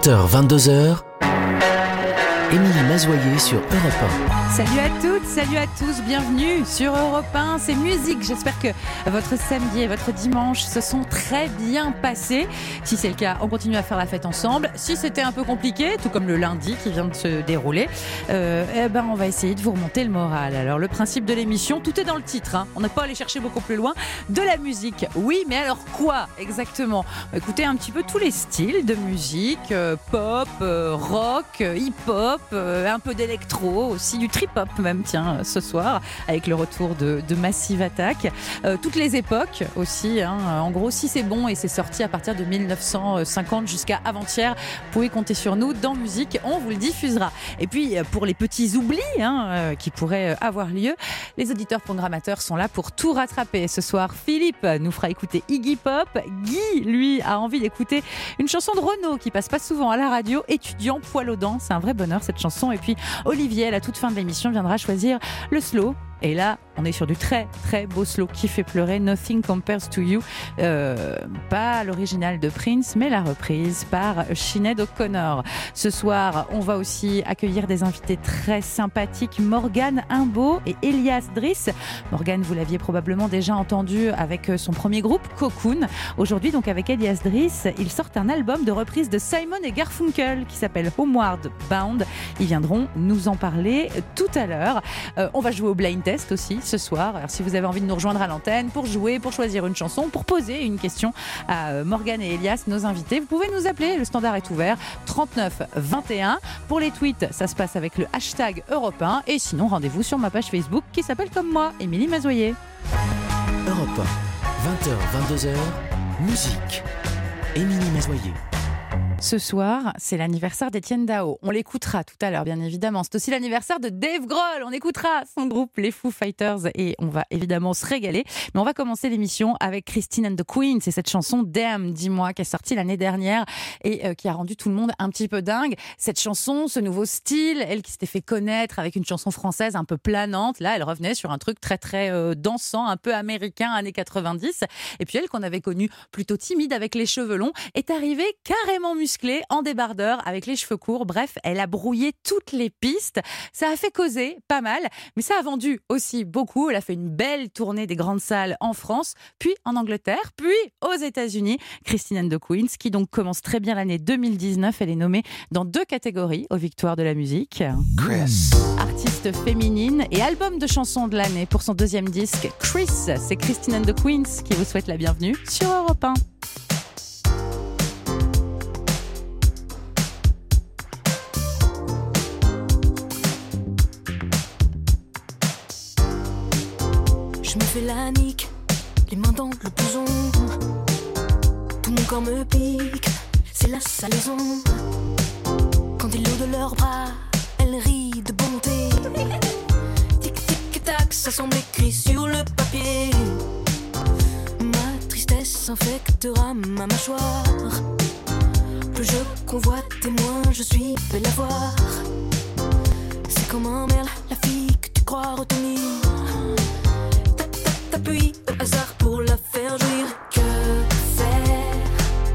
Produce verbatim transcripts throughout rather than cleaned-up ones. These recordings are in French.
vingt heures vingt-deux heures, Émilie Mazoyer sur Europe un. Salut à toutes, salut à tous, bienvenue sur Europe un, c'est musique. J'espère que votre samedi et votre dimanche se sont très bien passés. Si c'est le cas, on continue à faire la fête ensemble. Si c'était un peu compliqué, tout comme le lundi qui vient de se dérouler, euh, eh ben on va essayer de vous remonter le moral. Alors le principe de l'émission, tout est dans le titre, hein. On n'a pas à aller chercher beaucoup plus loin. De la musique, oui, mais alors quoi exactement? Écoutez un petit peu tous les styles de musique, euh, pop, euh, rock, euh, hip-hop, euh, un peu d'électro, aussi du trip-hop même, tiens, ce soir, avec le retour de, de Massive Attack. Euh, toutes les époques aussi, hein. En gros, si c'est bon et c'est sorti à partir de dix-neuf cent cinquante jusqu'à avant-hier, vous pouvez compter sur nous, dans musique, on vous le diffusera. Et puis, pour les petits oublis hein, euh, qui pourraient avoir lieu, les auditeurs programmateurs sont là pour tout rattraper. Ce soir, Philippe nous fera écouter Iggy Pop. Guy, lui, a envie d'écouter une chanson de Renaud qui passe pas souvent à la radio, Étudiant poil aux dents. C'est un vrai bonheur cette chanson. Et puis Olivier, à la toute fin de l'émission, viendra choisir le slow. Et là, on est sur du très très beau slow qui fait pleurer, Nothing Compares to You. Euh, pas l'original de Prince, mais la reprise par Sinéad O'Connor. Ce soir, on va aussi accueillir des invités très sympathiques, Morgane Imbeau et Elias Driss. Morgane, vous l'aviez probablement déjà entendu avec son premier groupe, Cocoon. Aujourd'hui, donc avec Elias Driss, ils sortent un album de reprise de Simon et Garfunkel qui s'appelle Homeward Bound. Ils viendront nous en parler tout à l'heure. Euh, on va jouer au blind test aussi ce soir. Alors, si vous avez envie de nous rejoindre à l'antenne pour jouer, pour choisir une chanson, pour poser une question à Morgane et Elias, nos invités, vous pouvez nous appeler. Le standard est ouvert, trente-neuf vingt et un. Pour les tweets, ça se passe avec le hashtag Europe un. Et sinon, rendez-vous sur ma page Facebook qui s'appelle comme moi, Émilie Mazoyer. Europe un, vingt heures vingt-deux heures, musique. Émilie Mazoyer. Ce soir, c'est l'anniversaire d'Étienne Dao. On l'écoutera tout à l'heure, bien évidemment. C'est aussi l'anniversaire de Dave Grohl. On écoutera son groupe, les Foo Fighters, et on va évidemment se régaler. Mais on va commencer l'émission avec Christine and the Queens. C'est cette chanson Damn, dis-moi, qui est sortie l'année dernière et euh, qui a rendu tout le monde un petit peu dingue. Cette chanson, ce nouveau style, elle qui s'était fait connaître avec une chanson française un peu planante. Là, elle revenait sur un truc très très euh, dansant, un peu américain, années quatre-vingt-dix. Et puis elle, qu'on avait connue plutôt timide avec les cheveux longs, est arrivée carrément musclée, en débardeur, avec les cheveux courts. Bref, elle a brouillé toutes les pistes. Ça a fait causer pas mal, mais ça a vendu aussi beaucoup. Elle a fait une belle tournée des grandes salles en France, puis en Angleterre, puis aux États-Unis. Christine and the Queens, qui donc commence très bien l'année deux mille dix-neuf. Elle est nommée dans deux catégories aux Victoires de la musique. Chris. Artiste féminine et album de chansons de l'année pour son deuxième disque, Chris. C'est Christine and the Queens qui vous souhaite la bienvenue sur Europe un. Je me fais la nique, les mains dans le blouson. Tout mon corps me pique, c'est la salaison. Quand ils l'eau de leurs bras, elle rit de bonté. Tic tic tac, ça semble écrit sur le papier. Ma tristesse infectera ma mâchoire. Plus je convoite et moins je suis belle à voir. C'est comme un merle, la fille que tu crois retenir. T'appuies au hasard pour la faire jouir. Que faire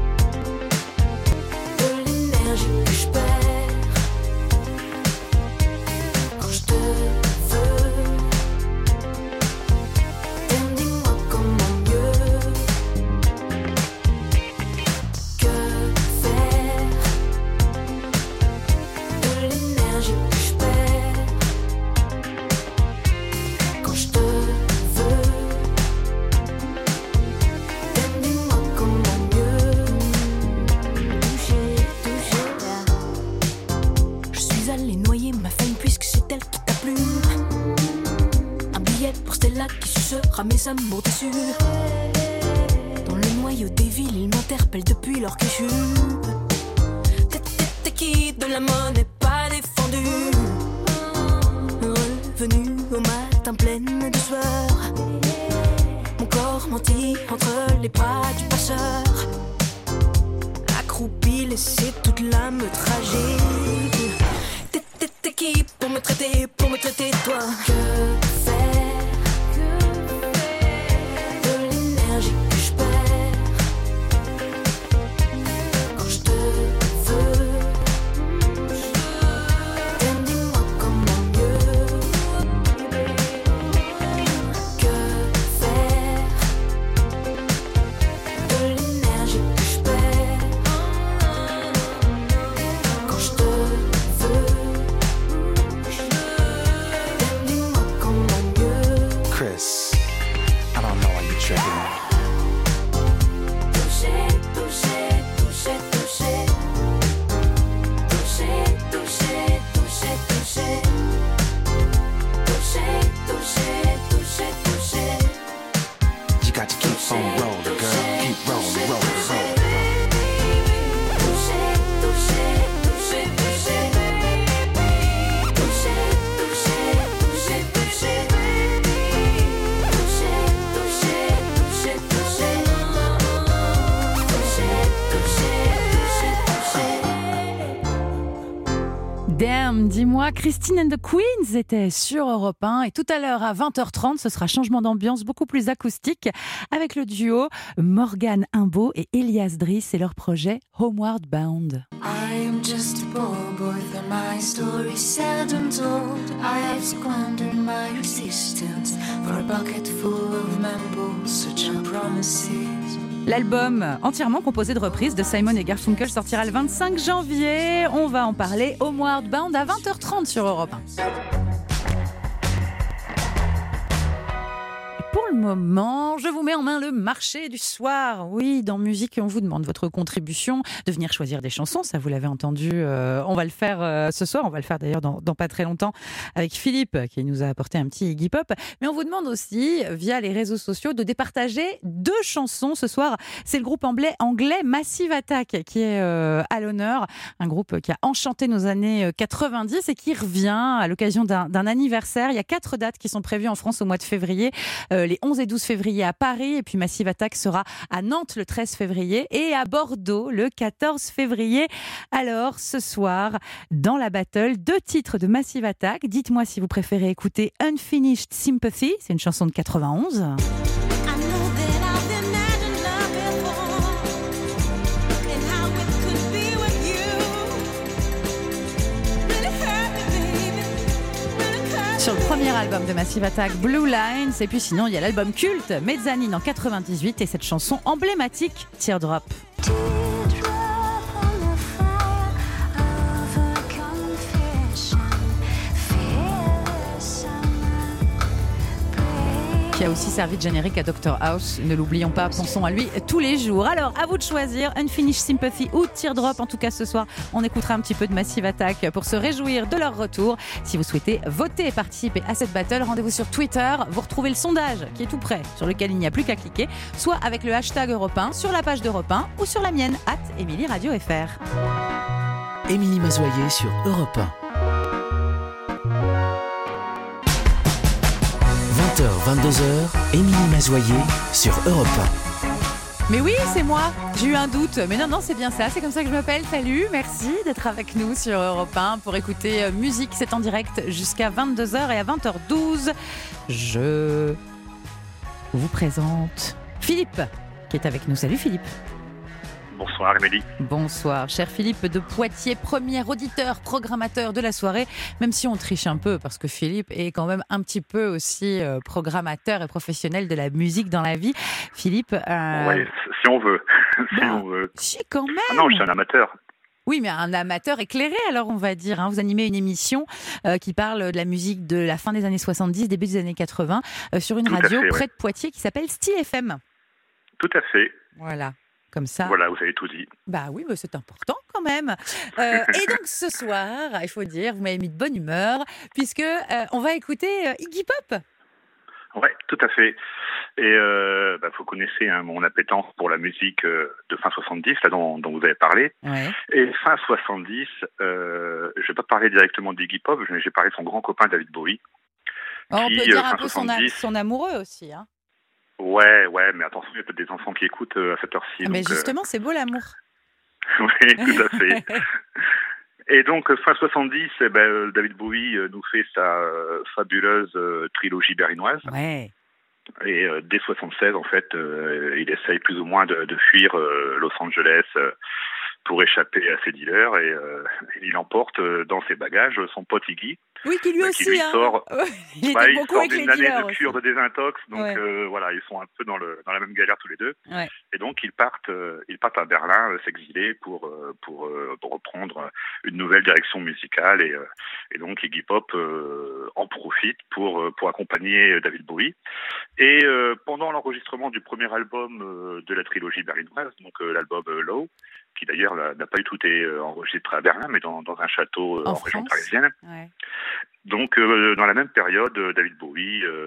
de l'énergie que je perds quand je te veux? Damn, dis-moi comment mieux. Que faire de l'énergie que je perds quand je te veux? Qui sucera mes amours déçus. Dans le noyau des villes, ils m'interpellent depuis leur kéchube. T'es qui de la monnaie pas défendue. Revenu au matin pleine de sueur. Mon corps menti entre les bras du passeur. Accroupi, laissé toute l'âme tragique. T'es qui pour me traiter, pour me traiter toi? Que faire? Que je perds quand je te veux? roll, roll, girl. Keep rolling, rolling, rolling. Damn, dis-moi, Christine and the Queens était sur Europe un et tout à l'heure à vingt heures trente, ce sera changement d'ambiance beaucoup plus acoustique avec le duo Morgane Imbeau et Elias Driss et leur projet Homeward Bound. I am just a poor boy for my story seldom told. I have squandered my resistance for a bucket full of mambo's such are promises. L'album entièrement composé de reprises de Simon et Garfunkel sortira le vingt-cinq janvier. On va en parler Homeward Bound à vingt heures trente sur Europe un. Pour le moment, je vous mets en main le marché du soir. Oui, dans Musique, on vous demande votre contribution, de venir choisir des chansons. Ça, vous l'avez entendu. Euh, on va le faire euh, ce soir. On va le faire d'ailleurs dans, dans pas très longtemps avec Philippe, qui nous a apporté un petit Iggy Pop. Mais on vous demande aussi, via les réseaux sociaux, de départager deux chansons ce soir. C'est le groupe anglais, anglais Massive Attack qui est euh, à l'honneur. Un groupe qui a enchanté nos années quatre-vingt-dix et qui revient à l'occasion d'un, d'un anniversaire. Il y a quatre dates qui sont prévues en France au mois de février. Euh, les onze et douze février à Paris, et puis Massive Attack sera à Nantes le treize février et à Bordeaux le quatorze février. Alors, ce soir, dans la battle, deux titres de Massive Attack. Dites-moi si vous préférez écouter Unfinished Sympathy, c'est une chanson de quatre-vingt-onze. Sur le premier album de Massive Attack, Blue Lines, et puis sinon il y a l'album culte Mezzanine en quatre-vingt-dix-huit et cette chanson emblématique Teardrop. Qui a aussi servi de générique à docteur House. Ne l'oublions pas, pensons à lui tous les jours. Alors, à vous de choisir Unfinished Sympathy ou Teardrop. En tout cas, ce soir, on écoutera un petit peu de Massive Attack pour se réjouir de leur retour. Si vous souhaitez voter et participer à cette battle, rendez-vous sur Twitter. Vous retrouvez le sondage qui est tout prêt, sur lequel il n'y a plus qu'à cliquer, soit avec le hashtag Europe un, sur la page d'Europe un ou sur la mienne, at Émilie Radio F R. Émilie Mazoyer sur Europe un. vingt heures, vingt-deux heures, Émilie Mazoyer sur Europe un. Mais oui, c'est moi. J'ai eu un doute. Mais non, non, c'est bien ça. C'est comme ça que je m'appelle. Salut, merci d'être avec nous sur Europe un pour écouter euh, musique. C'est en direct jusqu'à vingt-deux heures et à vingt heures douze, je vous présente Philippe qui est avec nous. Salut Philippe. Bonsoir Émilie. Bonsoir, cher Philippe de Poitiers, premier auditeur, programmateur de la soirée, même si on triche un peu, parce que Philippe est quand même un petit peu aussi euh, programmateur et professionnel de la musique dans la vie. Philippe... Euh... Oui, si on veut. si bah, on veut. Si, quand même. Ah non, je suis un amateur. Oui, mais un amateur éclairé, alors on va dire. Hein. Vous animez une émission euh, qui parle de la musique de la fin des années soixante-dix, début des années quatre-vingts, euh, sur une Tout radio fait, près ouais. de Poitiers qui s'appelle Style F M. Tout à fait. Voilà. Comme ça. Voilà, vous avez tout dit. Bah oui, mais c'est important quand même. Euh, et donc ce soir, il faut dire, vous m'avez mis de bonne humeur, puisque euh, on va écouter euh, Iggy Pop. Ouais, tout à fait. Et euh, bah, vous connaissez hein, mon appétence pour la musique euh, de fin soixante-dix, là, dont, dont vous avez parlé. Ouais. Et fin soixante-dix, euh, je ne vais pas parler directement d'Iggy Pop, mais j'ai parlé de son grand copain David Bowie. Oh, on qui, peut dire euh, un peu son, a- son amoureux aussi. Hein. Ouais, ouais, mais attention, il y a peut-être des enfants qui écoutent euh, à cette heure-ci. Ah, mais donc, justement, c'est beau l'amour. euh... oui, tout à fait. Et donc, fin soixante-dix, eh ben, euh, David Bowie euh, nous fait sa euh, fabuleuse euh, trilogie berlinoise. Ouais. Et euh, dès soixante-seize, en fait, euh, il essaye plus ou moins de, de fuir euh, Los Angeles euh, pour échapper à ses dealers. Et euh, il emporte euh, dans ses bagages son pote Iggy. Oui, qui lui bah, aussi. qui lui hein. sort, il bah, était il beaucoup sort avec les d'une année dealers de aussi. cure de désintox. Donc Ouais. euh, voilà, ils sont un peu dans, le, dans la même galère tous les deux. Ouais. Et donc, ils partent, euh, ils partent à Berlin euh, s'exiler pour, euh, pour, euh, pour reprendre une nouvelle direction musicale. Et, euh, et donc, Iggy Pop euh, en profite pour, euh, pour accompagner David Bowie. Et euh, pendant l'enregistrement du premier album euh, de la trilogie berlinoise, donc euh, l'album euh, Low, qui d'ailleurs n'a n'a pas eu tout été euh, enregistré à Berlin, mais dans, dans un château euh, en, En région France. parisienne. Ouais. Donc, euh, dans la même période, David Bowie euh,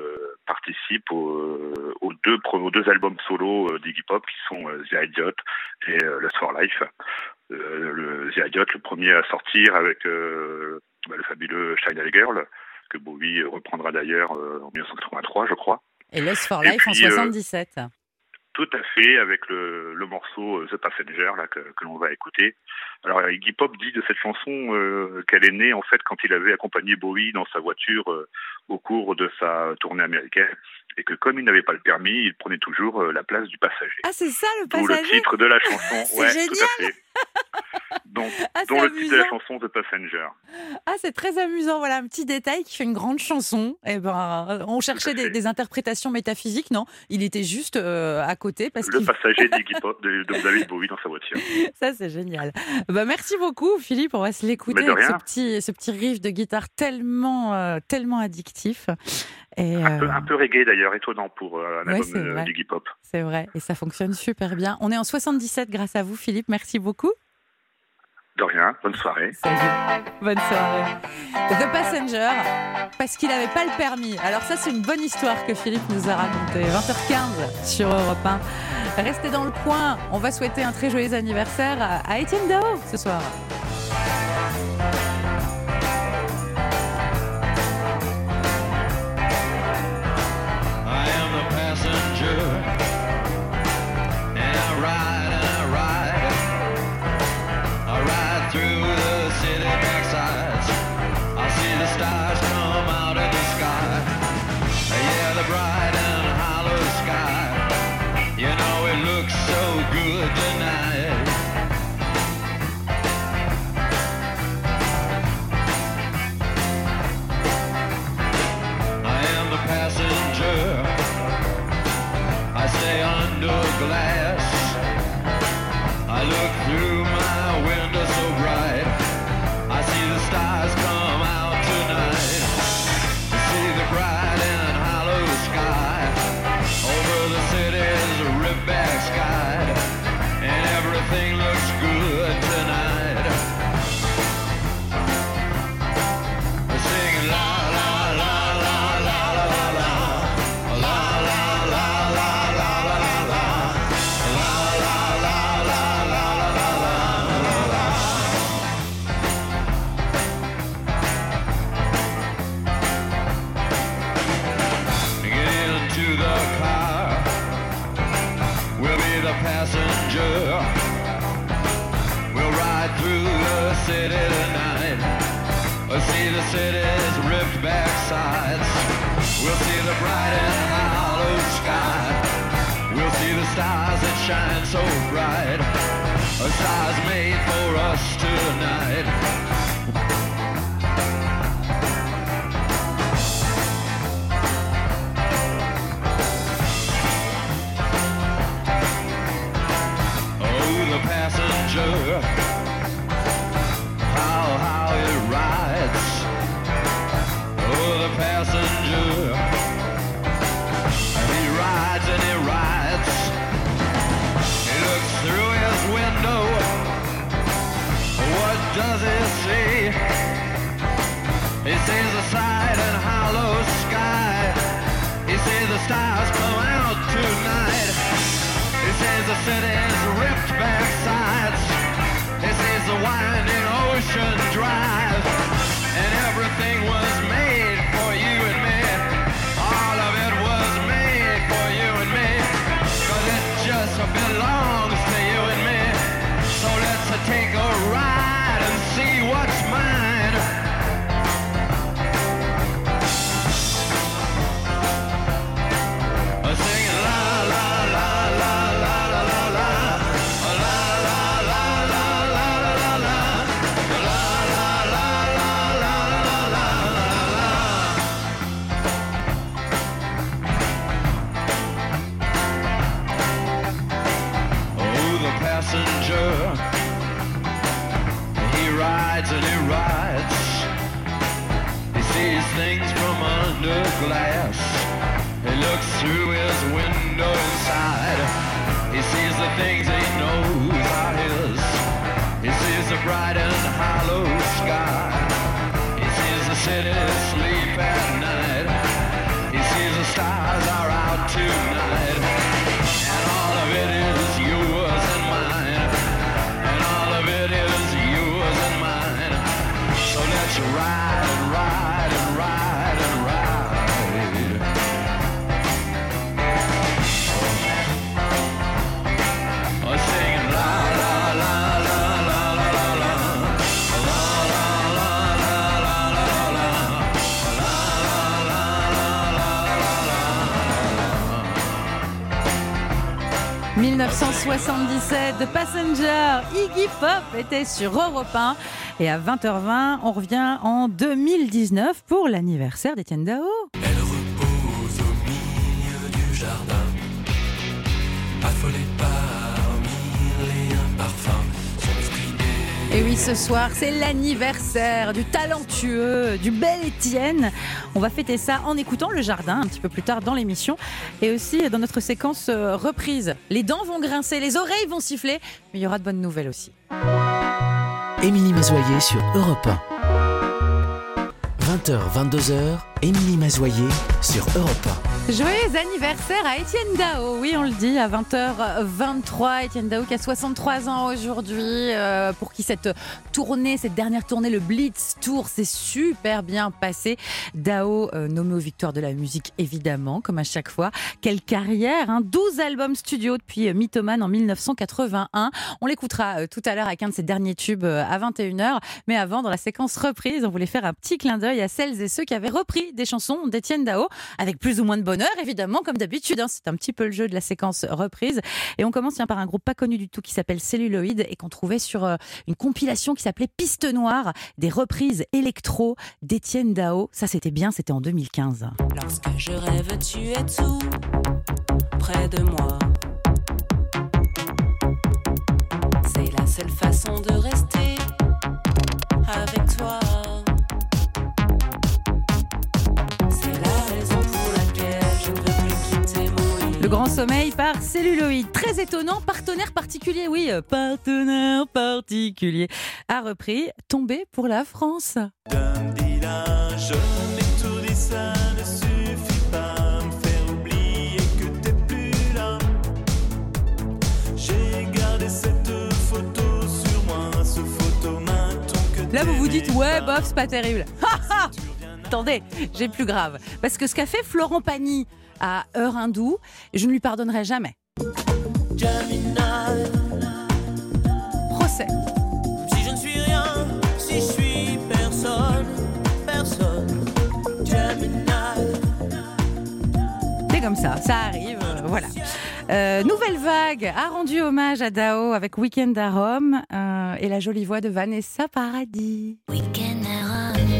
participe aux, aux, deux, aux deux albums solo d'Iggy Pop qui sont The Idiot et Lust for Life. Euh, le The Idiot, le premier à sortir avec euh, bah, le fabuleux Shine a Girl, que Bowie reprendra d'ailleurs euh, en dix-neuf cent quatre-vingt-trois, je crois. Et Lust for Life puis, en soixante-dix-sept. Euh, tout à fait, avec le, le morceau The Passenger là, que, que l'on va écouter. Alors Iggy Pop dit de cette chanson euh, qu'elle est née en fait quand il avait accompagné Bowie dans sa voiture euh, au cours de sa tournée américaine, et que comme il n'avait pas le permis, il prenait toujours euh, la place du passager. Ah, c'est ça le passager. D'où le titre de la chanson. C'est ouais, génial. tout à fait. Donc, ah, dont le amusant. Titre de la chanson The Passenger. Ah, c'est très amusant. Voilà un petit détail qui fait une grande chanson. Et ben, on cherchait des, des interprétations métaphysiques, non ? Il était juste euh, à côté parce le qu'il... passager d'Iggy Pop, de, de David Bowie dans sa voiture. Ça, c'est génial. Bah, merci beaucoup, Philippe. On va se l'écouter avec ce petit, ce petit riff de guitare tellement, euh, tellement addictif. Et un, euh... peu, un peu reggae d'ailleurs, étonnant pour euh, un ouais, album d'Iggy Pop. C'est vrai, et ça fonctionne super bien. On est en soixante-dix-sept grâce à vous, Philippe. Merci beaucoup. De rien, bonne soirée. Salut, bonne soirée. The Passenger, parce qu'il n'avait pas le permis. Alors ça, c'est une bonne histoire que Philippe nous a racontée. vingt heures quinze sur Europe un. Restez dans le coin. On va souhaiter un très joyeux anniversaire à Étienne Dao ce soir. Shine so bright, a star's made for us tonight. Oh, the passenger, how, how it rides. Oh, the passenger, he rides and he rides. Through his window, what does he see? He sees a side and hollow sky. He sees the stars come out tonight. He sees the city's ripped back sides. He sees the winding ocean drive. And everything was made for you and me. All of it was made for you and me. 'Cause it just belongs to you and me. So let's take a ride and see what's mine. Singing la la la la la la la la la la la la la la la passenger. He rides and he rides. He sees things from under glass. He looks through his window inside. He sees the things he knows are his. He sees the bright and hollow sky. He sees the city sleep at night. He sees the stars dix-neuf cent soixante-dix-sept, The Passenger, Iggy Pop était sur Europe un. Et à vingt heures vingt, on revient en deux mille dix-neuf pour l'anniversaire d'Étienne Dao. Elle repose au milieu du jardin, affolée par mille et un parfums. Son esprit est... Et oui, ce soir, c'est l'anniversaire du talentueux, du bel Étienne. On va fêter ça en écoutant Le Jardin un petit peu plus tard dans l'émission. Et aussi dans notre séquence reprise. Les dents vont grincer, les oreilles vont siffler, mais il y aura de bonnes nouvelles aussi. Émilie Mazoyer sur Europe un. vingt heures, vingt-deux heures, Émilie Mazoyer sur Europe un. Joyeux anniversaire à Étienne Dao. Oui, on le dit, à vingt heures vingt-trois. Étienne Dao qui a soixante-trois ans aujourd'hui. Euh, pour qui cette tournée, cette dernière tournée, le Blitz Tour, s'est super bien passé. Dao, euh, nommé aux victoires de la musique, évidemment, comme à chaque fois. Quelle carrière, hein, douze albums studio depuis euh, Mythomane en dix-neuf cent quatre-vingt-un. On l'écoutera euh, tout à l'heure avec un de ses derniers tubes euh, à vingt et une heures. Mais avant, dans la séquence reprise, on voulait faire un petit clin d'œil à celles et ceux qui avaient repris des chansons d'Étienne Dao, avec plus ou moins de bonheur, évidemment, comme d'habitude. Hein, c'est un petit peu le jeu de la séquence reprise. Et on commence tiens, par un groupe pas connu du tout qui s'appelle Celluloid et qu'on trouvait sur euh, une compilation qui s'appelait Piste Noire, des reprises électro d'Étienne Dao. Ça, c'était bien, c'était en deux mille quinze. Lorsque je rêve, tu es tout près de moi. C'est la seule façon de rester avec toi. Le Grand Sommeil par Celluloid. Très étonnant, partenaire particulier, oui, partenaire particulier, a repris Tombé pour la France. Là, vous vous dites, ouais, bof, c'est pas terrible. Attendez, j'ai plus grave. Parce que ce qu'a fait Florent Pagny à Heure Hindoue, je ne lui pardonnerai jamais. Procès. Si je ne suis rien, si je suis personne, personne. C'est comme ça, ça arrive, euh, voilà. Euh, Nouvelle Vague a rendu hommage à Dao avec Week-end à Rome euh, et la jolie voix de Vanessa Paradis. Week-end à Rome.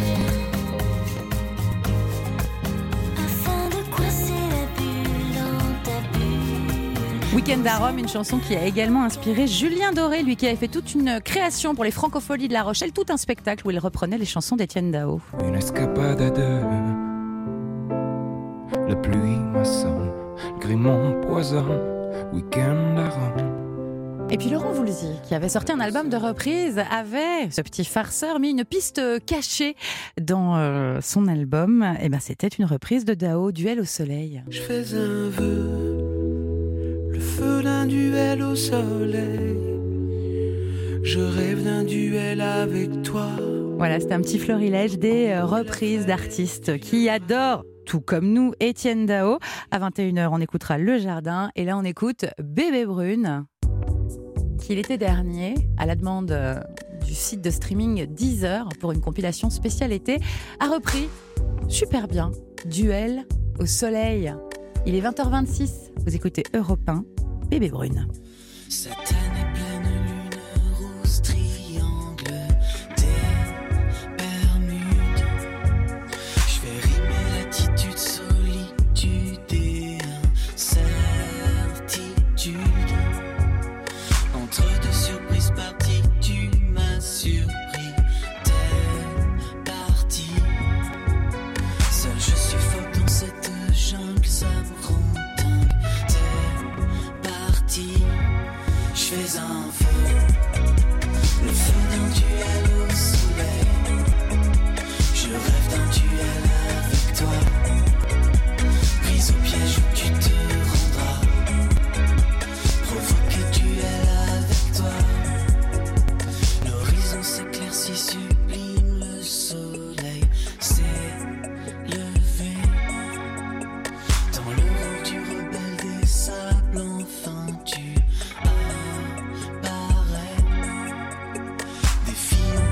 Week-end à Rome, une chanson qui a également inspiré Julien Doré, lui qui avait fait toute une création pour les Francopholies de La Rochelle, tout un spectacle où il reprenait les chansons d'Étienne Dao. Une escapade à deux, la pluie m'assomme, gris mon poison, week-end à Rome. Et puis Laurent Voulzy, qui avait sorti un album de reprise, avait, ce petit farceur, mis une piste cachée dans euh, son album. Et ben, c'était une reprise de Dao, Duel au soleil. Je fais un vœu, le feu d'un duel au soleil. Je rêve d'un duel avec toi. Voilà, c'était un petit florilège des euh, reprises d'artistes qui adorent, tout comme nous, Étienne Dao. À vingt et une heures, on écoutera Le Jardin. Et là, on écoute Bébé Brune, qui l'été dernier, à la demande euh, du site de streaming Deezer, pour une compilation spéciale été, a repris super bien Duel au soleil. Il est vingt heures vingt-six, vous écoutez Europe un, Bébé Brune. Cette année pleine lune rose triangle des Bermudes. Je vais rimer l'attitude, solitude et incertitude. Entre deux surprises parties, tu m'as surpris. T'es parti. Seul je suffoque dans cette jungle, ça me rend dingue. T'es parti. Je fais un feu, le feu d'un duel au soleil. Je rêve d'un duel avec toi. Prise au piège où tu te rendras. Provoquer duel avec toi. L'horizon s'éclaircit, sublime, le soleil s'est levé. Dans l'aurore du rebelle des sables, enfin tu apparais. Défiant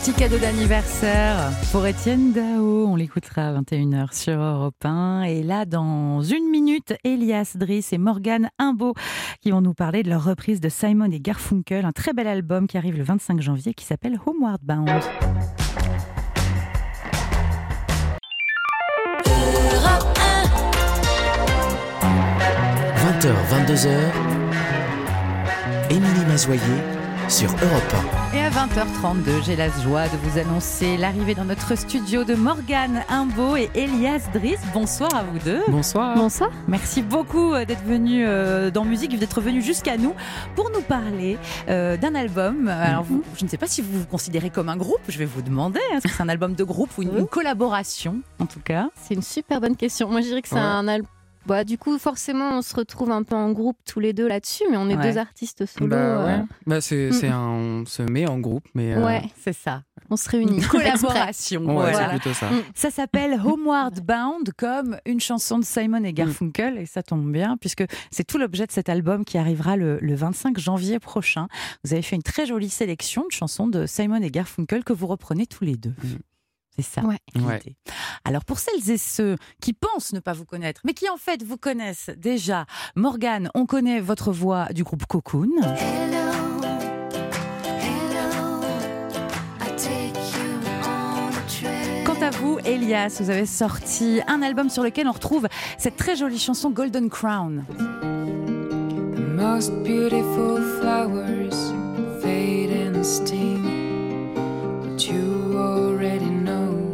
Petit cadeau d'anniversaire pour Étienne Dao. On l'écoutera à vingt et une heures sur Europe un. Et là, dans une minute, Elias Driss et Morgane Imbeau qui vont nous parler de leur reprise de Simon et Garfunkel, un très bel album qui arrive le vingt-cinq janvier qui s'appelle Homeward Bound. vingt heures, vingt-deux heures, Émilie Mazoyer sur Europe un. Et à vingt heures trente-deux, j'ai la joie de vous annoncer l'arrivée dans notre studio de Morgane Imbeau et Elias Driss. Bonsoir à vous deux. Bonsoir. Bonsoir. Merci beaucoup d'être venus euh, dans Musique, d'être venus jusqu'à nous pour nous parler euh, d'un album. Alors, vous, je ne sais pas si vous vous considérez comme un groupe, je vais vous demander, hein, est-ce que c'est un album de groupe ou une, une collaboration, en tout cas? C'est une super bonne question. Moi, je dirais que c'est Ouais. un album. Bah, du coup, forcément, on se retrouve un peu en groupe tous les deux là-dessus, mais on est Ouais. deux artistes solo. Bah, ouais. euh, Bah, c'est, Mm. c'est un, on se met en groupe, mais. euh, Ouais, C'est ça. on se réunit. Une collaboration. Ouais, Voilà. c'est plutôt ça. Mm. Ça s'appelle Homeward Bound, comme une chanson de Simon et Garfunkel, et ça tombe bien, puisque c'est tout l'objet de cet album qui arrivera le, le vingt-cinq janvier prochain. Vous avez fait une très jolie sélection de chansons de Simon et Garfunkel que vous reprenez tous les deux. Mm. C'est ça. Ouais. l'idée. Ouais. Alors pour celles et ceux qui pensent ne pas vous connaître, mais qui en fait vous connaissent déjà, Morgane, on connaît votre voix du groupe Cocoon. Hello, hello, I take you on a train. Quant à vous, Elias, vous avez sorti un album sur lequel on retrouve cette très jolie chanson Golden Crown. The most beautiful flowers fade and sting, but you already know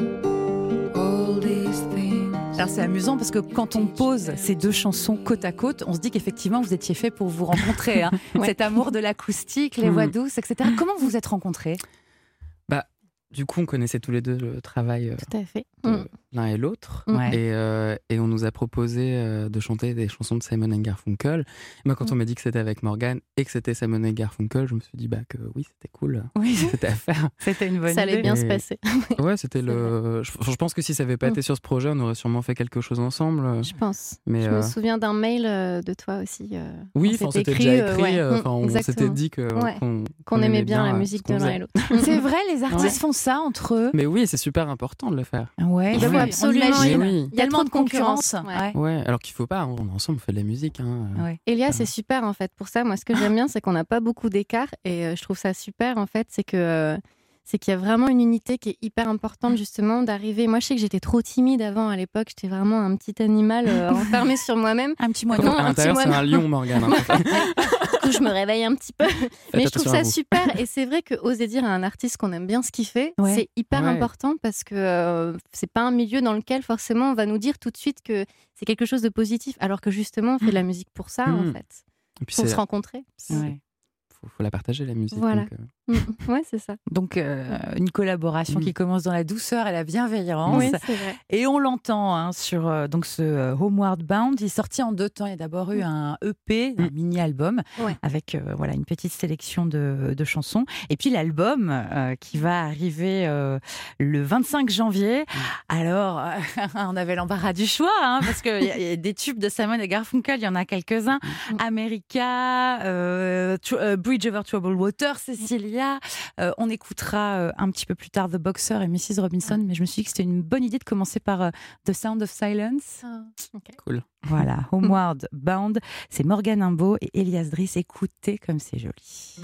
all these things. Alors c'est amusant parce que quand on pose ces deux chansons côte à côte, on se dit qu'effectivement vous étiez fait pour vous rencontrer. Hein. Ouais. Cet amour de l'acoustique, les Mhm. voix douces, et cetera. Comment vous vous êtes rencontrés? Bah, du coup, on connaissait tous les deux le travail euh, Tout à fait. de Mm. l'un et l'autre. Mm. Ouais. Et, euh, et on nous a proposé euh, de chanter des chansons de Simon et Garfunkel. Et moi, quand Mm. on m'a dit que c'était avec Morgane et que c'était Simon et Garfunkel, je me suis dit bah, que oui, c'était cool. Oui, C'était à faire. c'était une bonne Ça allait idée. bien Et- se passer. Ouais, c'était C'est le. Je, je pense que si ça n'avait pas Mm. été sur ce projet, on aurait sûrement fait quelque chose ensemble. Je pense. Mais Je euh, me souviens d'un mail euh, de toi aussi. euh, oui, on enfin, s'était c'était déjà euh, écrit. ouais. euh, Mm, enfin, on s'était exactement. dit que, Ouais. qu'on, Qu'on aimait bien la euh, musique ce de qu'on l'un et faisait. l'autre. C'est vrai, les artistes Ouais. font ça entre eux. Mais oui, c'est super important de le faire. Ouais, Il bah faut oui, on absolument. imagine. Mais oui. Il y a Tellement trop de de concurrence. concurrence. Ouais. Ouais. Ouais, alors qu'il faut pas, on est ensemble, on fait de la musique. Hein. Ouais. Elias, c'est super en fait. Pour ça, moi, ce que j'aime bien, c'est qu'on n'a pas beaucoup d'écart et euh, je trouve ça super en fait. C'est que euh, c'est qu'il y a vraiment une unité qui est hyper importante justement d'arriver. Moi, je sais que j'étais trop timide avant à l'époque. J'étais vraiment un petit animal euh, enfermé sur moi-même. Un petit Quand moineau. Non, à un l'intérieur, petit c'est un moineau. lion, Morgane. hein. Du coup, je me réveille un petit peu. Mais je trouve attention à ça vous. super. Et c'est vrai que oser dire à un artiste qu'on aime bien ce qu'il fait, Ouais. c'est hyper Ouais. important parce que euh, c'est pas un milieu dans lequel forcément on va nous dire tout de suite que c'est quelque chose de positif, alors que justement on fait de la musique pour ça en Mm. fait, Et puis, pour c'est, se rencontrer. c'est- Ouais. faut, faut la partager, la musique. Voilà. donc, euh, Mm. Ouais, c'est ça. Donc euh, une collaboration Mm. qui commence dans la douceur et la bienveillance. Oui, c'est vrai. Et on l'entend hein, sur euh, donc ce euh, Homeward Bound. Il est sorti en deux temps. Il y a d'abord eu un E P, un Mm. mini-album, Ouais. avec euh, voilà, une petite sélection de, de chansons. Et puis l'album euh, qui va arriver euh, le vingt-cinq janvier. Alors, euh, on avait l'embarras du choix, hein, parce qu'il y, a- il y a des tubes de Simon et Garfunkel, il y en a quelques-uns. Mm. America, euh, Tr- euh, Bridge Over Troubled Water, Cecilia. Euh, on écoutera euh, un petit peu plus tard The Boxer et missus Robinson, mais je me suis dit que c'était une bonne idée de commencer par euh, The Sound of Silence. Ah, ok. Cool. Voilà, Homeward Bound, c'est Morgane Imbeau et Elias Driss. Écoutez comme c'est joli.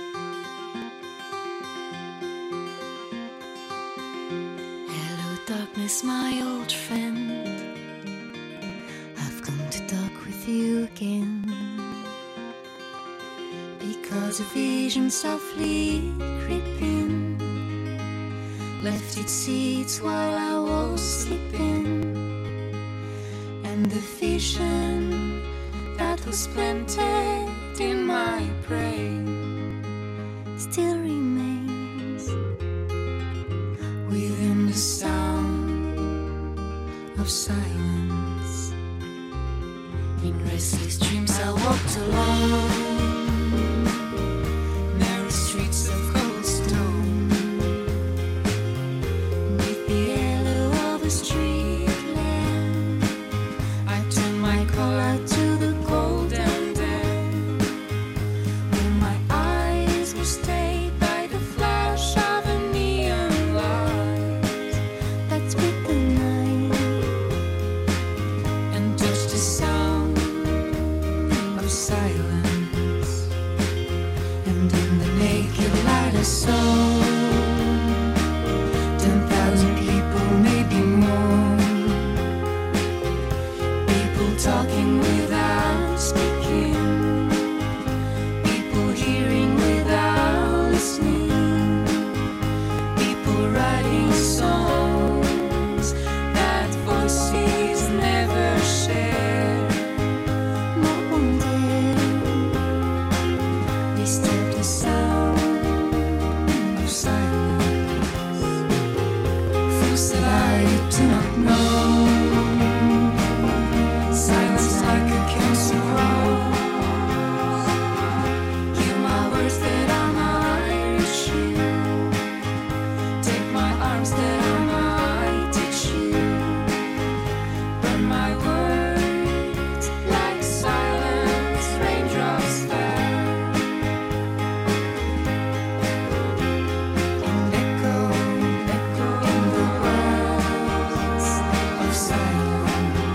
Hello, darkness, my old friend. I've come to talk with you again. Because a vision softly creeping left its seeds while I was sleeping. And the vision that was planted in my brain still remains within the sound of silence. In restless dreams I walked alone narrow streets of cobblestone, with the yellow of a street lamp I turned my collar to the golden dead, where my eyes were stayed by the flash of a neon song. Ten thousand people, maybe more. People talking without speaking. People hearing without listening. People writing songs that voices never share. Not one day disturbed the sound of silence. Fools that I do not know. Silence like a cancer rose. Hear my words that I might reach you. Take my arms that I might teach you. Burn my words like silence, raindrops fell. And echo, echo in the words of silence.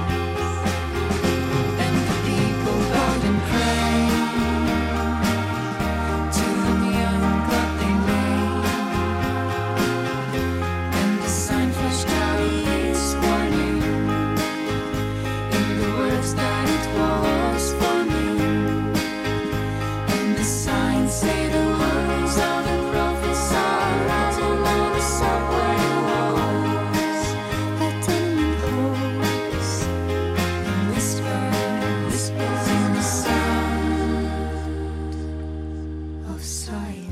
And the people bowed and prayed to the neon god they made. And the sign flashed out its warning in the words that it was for me. And the signs say the words of the prophets are written on the subway walls. Let them holes and whisper, whispers in the sound of silence.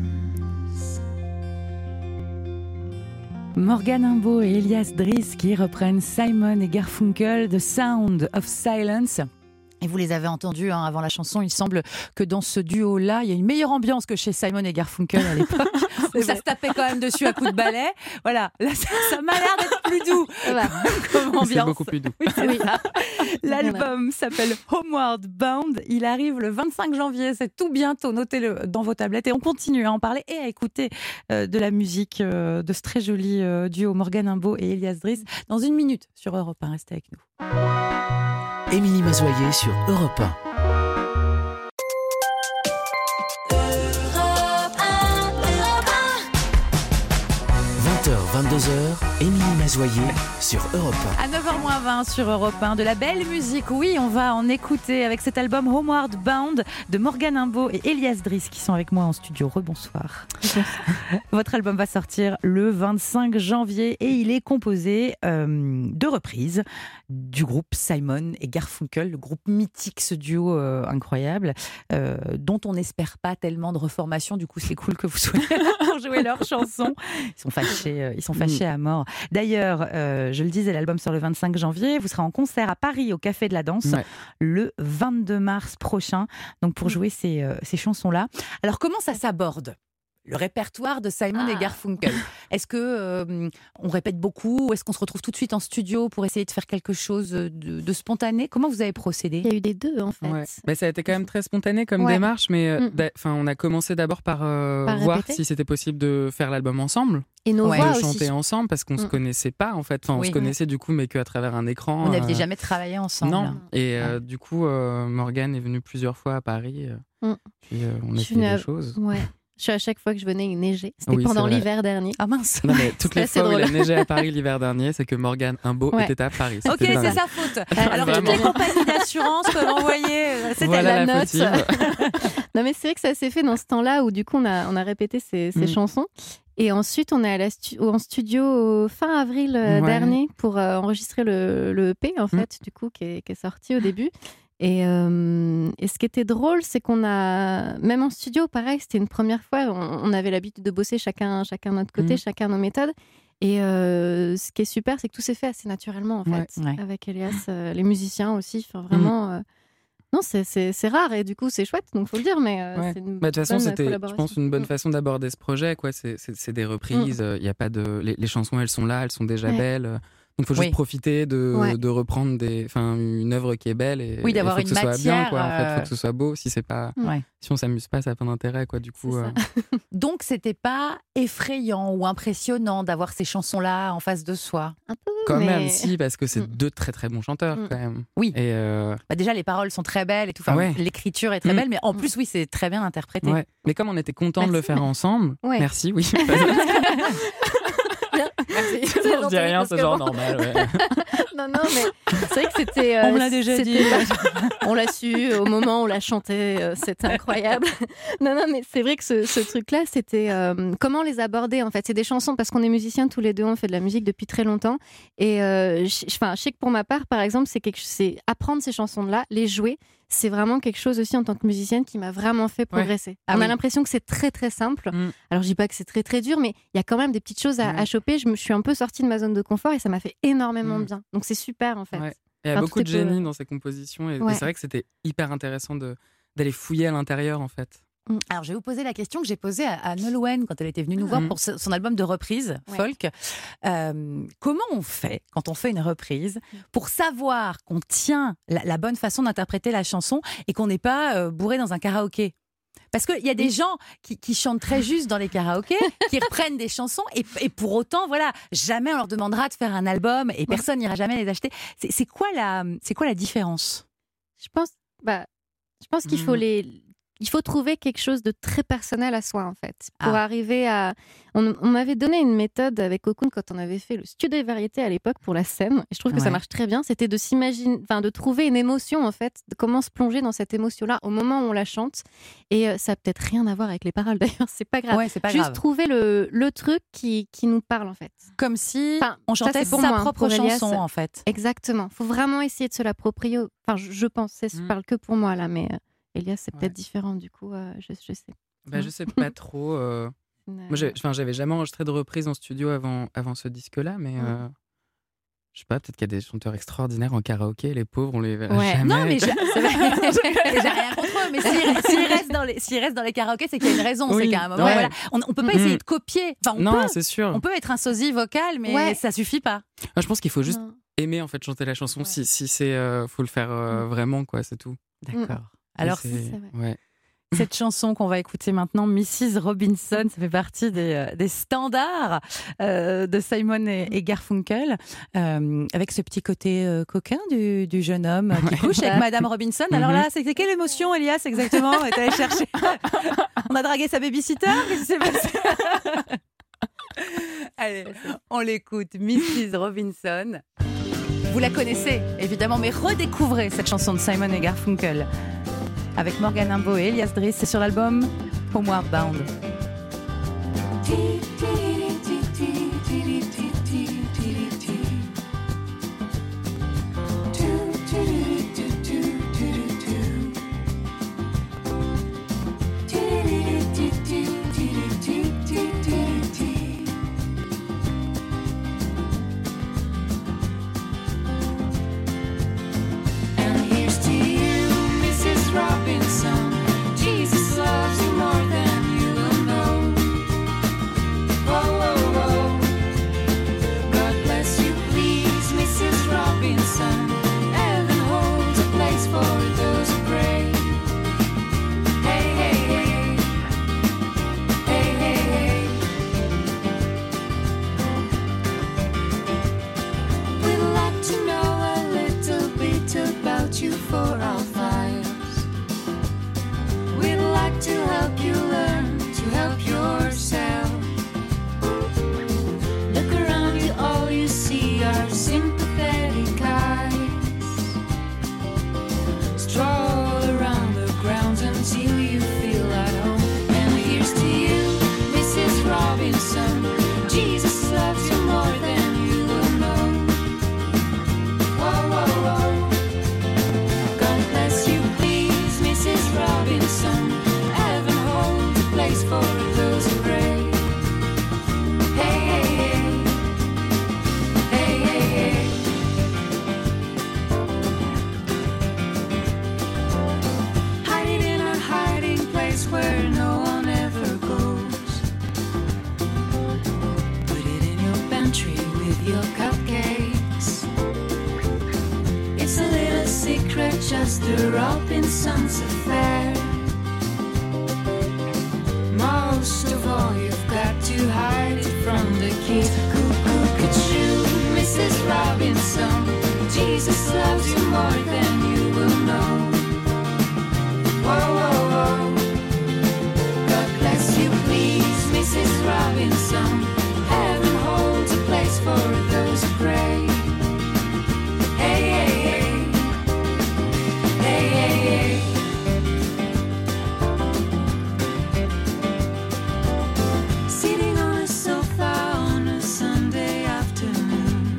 Morgan Imbo et Elias Dries qui reprennent Simon et Garfunkel, The Sound of Silence. Et vous les avez entendus hein, avant la chanson, il semble que dans ce duo-là, il y a une meilleure ambiance que chez Simon et Garfunkel à l'époque, où ça se tapait quand même dessus à coups de balai. Voilà, là ça, ça m'a l'air d'être plus doux comme ambiance. C'est beaucoup plus doux. Oui, c'est ça. L'album s'appelle Homeward Bound, il arrive le vingt-cinq janvier, c'est tout bientôt, notez-le dans vos tablettes et on continue à en parler et à écouter euh, de la musique euh, de ce très joli euh, duo Morgan Imbo et Elias Dries dans une minute sur Europe un, restez avec nous. Émilie Mazoyer sur Europe un. vingt heures, vingt-deux heures, Émilie Mazoyer sur Europe un. À neuf heures moins vingt sur Europe un, de la belle musique, oui, on va en écouter avec cet album Homeward Bound de Morgan Imbo et Elias Dries qui sont avec moi en studio. Rebonsoir. Votre album va sortir le vingt-cinq janvier et il est composé euh, de reprises du groupe Simon et Garfunkel, le groupe mythique, ce duo euh, incroyable, euh, dont on n'espère pas tellement de reformation. Du coup, c'est cool que vous soyez là pour jouer leurs chansons. Ils sont fâchés, euh, ils sont fâchés à mort. D'ailleurs, euh, je le disais, l'album sort le vingt-cinq janvier. Vous serez en concert à Paris, au Café de la Danse, ouais. le vingt-deux mars prochain. Donc, pour jouer ces, euh, ces chansons-là. Alors, comment ça s'aborde ? Le répertoire de Simon ah. et Garfunkel. Est-ce que euh, on répète beaucoup ou est-ce qu'on se retrouve tout de suite en studio pour essayer de faire quelque chose de, de spontané ? Comment vous avez procédé ? Il y a eu des deux en fait. Ouais. Bah, ça a été quand même très spontané comme ouais. démarche, mais euh, mm. on a commencé d'abord par, euh, par voir répéter. si c'était possible de faire l'album ensemble. Et nos ouais. voix de aussi. chanter ensemble parce qu'on mm. se connaissait pas en fait. Enfin, on oui. se connaissait du coup mais qu'à travers un écran. Vous n'aviez euh... jamais travaillé ensemble. Non. Et euh, ouais. du coup, euh, Morgane est venue plusieurs fois à Paris. Euh, mm. Puis euh, on a fait des à... choses. Ouais. Je suis à chaque fois que je venais, il neigeait. C'était oui, pendant l'hiver dernier. Ah mince. Non, mais toutes les fois drôle. où il a neigé à Paris l'hiver dernier, c'est que Morgan Imbo ouais. était à Paris. C'était ok, c'est sa faute. Alors Vraiment. toutes les compagnies d'assurance peuvent envoyer. C'était voilà la, la note. Non mais c'est vrai que ça s'est fait dans ce temps-là où du coup on a, on a répété ces, ces mm. chansons. Et ensuite, on est allé stu- en studio fin avril euh, ouais. dernier pour euh, enregistrer le, le E P en fait, mm. du coup, qui est, qui est sorti au début. Et, euh, et ce qui était drôle, c'est qu'on a, même en studio, pareil, c'était une première fois, on, on avait l'habitude de bosser chacun, chacun de notre côté, mmh. chacun nos méthodes. Et euh, ce qui est super, c'est que tout s'est fait assez naturellement, en fait, ouais, ouais. avec Elias, euh, les musiciens aussi. Enfin, vraiment, mmh. euh, non, c'est, c'est, c'est rare et du coup, c'est chouette, donc il faut le dire, mais euh, ouais. c'est une bah, de toute façon, c'était, collaboration. je pense, une bonne mmh. façon d'aborder ce projet, quoi. C'est, c'est, c'est des reprises, il mmh. y a pas de, les, les chansons, elles sont là, elles sont déjà ouais. belles. Donc, il faut Oui. juste profiter de, Ouais. de reprendre des, enfin, une œuvre qui est belle et Oui, d'avoir il faut une que ce soit bien, matière, quoi. En fait, euh, faut que ce soit beau. Si c'est pas, Ouais. si on s'amuse pas, ça n'a pas d'intérêt, quoi. Du coup, C'est euh, ça. Donc, c'était pas effrayant ou impressionnant d'avoir ces chansons-là en face de soi. Un peu, quand mais... même, si, parce que c'est Mm. deux très très bons chanteurs, Mm. quand même. Oui. Et euh, Bah, déjà, les paroles sont très belles et tout. Enfin, Ouais. l'écriture est très Mm. belle, mais en plus, oui, c'est très bien interprété. ouais. Mais comme on était content de le Merci. faire ensemble, Ouais. merci, oui. Merci. Je dis rien, c'est genre normal. Ouais. Non, non, mais c'est vrai que c'était. euh, On me l'a déjà c'était- dit. On l'a su au moment où on l'a chanté, euh, c'était incroyable. Non, non, mais c'est vrai que ce, ce truc-là, c'était euh, comment les aborder en fait. C'est des chansons parce qu'on est musiciens tous les deux, on fait de la musique depuis très longtemps. Et euh, je, enfin, je sais que pour ma part, par exemple, c'est quelque, c'est apprendre ces chansons-là, les jouer. C'est vraiment quelque chose aussi en tant que musicienne qui m'a vraiment fait progresser. Ah on oui. a l'impression que c'est très très simple. Mm. Alors je dis pas que c'est très très dur, mais il y a quand même des petites choses à, Mm. à choper. Je me suis un peu sortie de ma zone de confort et ça m'a fait énormément Mm. de bien. Donc c'est super en fait. Ouais. Il y a Enfin, beaucoup tout de est peu- génie dans ses compositions et, et Ouais. c'est vrai que c'était hyper intéressant de, d'aller fouiller à l'intérieur, en fait. Alors, je vais vous poser la question que j'ai posée à, à Nolwenn quand elle était venue nous voir Mhm. pour ce- son album de reprise, Ouais. folk. Euh, comment on fait, quand on fait une reprise, pour savoir qu'on tient la, la bonne façon d'interpréter la chanson et qu'on n'est pas euh, bourré dans un karaoké? Parce qu'il y a des Oui. gens qui, qui chantent très juste dans les karaokés, qui reprennent des chansons, et, et pour autant, voilà, jamais on leur demandera de faire un album et personne n'ira jamais les acheter. C'est, c'est quoi la, c'est quoi la différence? Je pense, bah, je pense qu'il faut Mm. les, il faut trouver quelque chose de très personnel à soi en fait pour Ah. arriver à. On, on m'avait donné une méthode avec Cocoon quand on avait fait le studio des variétés à l'époque pour la scène. Et je trouve que ça Ouais. marche très bien. C'était de s'imaginer, enfin de trouver une émotion en fait, de comment se plonger dans cette émotion-là au moment où on la chante. Et euh, ça a peut-être rien à voir avec les paroles d'ailleurs, c'est pas grave. Ouais, c'est pas Juste grave. trouver le, le truc qui, qui nous parle en fait. Comme si Enfin, on ça, chantait c'est pour sa moi, hein, propre pour Elias. chanson, en fait. Exactement. Faut vraiment essayer de se l'approprier. Enfin, je, je pense, c'est- je Mm. parle que pour moi là, mais euh, Elias, c'est peut-être Ouais. différent du coup. euh, je, je sais. Bah, je sais pas trop. euh, Moi, j'ai- enfin, j'avais jamais enregistré de reprise en studio avant, avant ce disque-là, mais Mm. euh, je sais pas, peut-être qu'il y a des chanteurs extraordinaires en karaoké, les pauvres, on les verra Ouais. jamais. Non, mais je- c'est vrai, j'ai rien contre eux, mais s'ils s'ils restent dans les, s'ils restent dans les karaokés, c'est qu'il y a une raison. Oui. C'est qu'à un moment, Ouais. voilà, on, on peut pas Mhm. essayer de copier. Enfin, on, non, peut, c'est sûr. on peut être un sosie vocal, mais Ouais. ça suffit pas. Moi, je pense qu'il faut juste Non. aimer en fait chanter la chanson. Ouais. Si, si c'est, euh, faut le faire euh, Mm. vraiment, quoi, c'est tout. D'accord. Et Alors, c'est- c'est vrai. ouais. cette chanson qu'on va écouter maintenant, missus Robinson, ça fait partie des, euh, des standards euh, de Simon et, et Garfunkel, euh, avec ce petit côté euh, coquin du, du jeune homme qui couche avec Madame Robinson. Alors là, c'est c'est quelle émotion, Elias, exactement? On est allé chercher. On a dragué sa babysitter? Qu'est-ce qui s'est passé? Allez, on l'écoute, missus Robinson. Vous la connaissez, évidemment, mais redécouvrez cette chanson de Simon et Garfunkel avec Morgan Imbo et Elias Driss. C'est sur l'album Homeward Bound. And here's to you, missus Robinson. Jesus loves you more than you will know. Whoa, whoa, whoa. God bless you, please, missus Robinson. Heaven holds a place for those who pray. Hey, hey, hey. Hey, hey, hey. We'd like to know a little bit about you for our files. We'd like to help you learn to help yourself. Look around you, all you see are sympathetic eyes. Stroll around the grounds until you feel at home. And here's to you, missus Robinson. Jesus loves you more than you will know. Whoa, whoa, whoa. God bless you, please, missus Robinson. Heaven holds a place for those who pray. Hey, hey, hey. Hey, hey, hey. Hide in a hiding place where no one ever goes. Put it in your pantry with your cupcake. just a Robinson's affair. Most of all, you've got to hide it from the kids. Cuckoo-cuckoo, Missus Robinson, Jesus loves you more than you will know. Whoa, whoa, whoa. God bless you, please, Missus Robinson. Heaven holds a place for those who pray. Hey, hey, hey. Hey, hey, hey. Sitting on a sofa on a Sunday afternoon,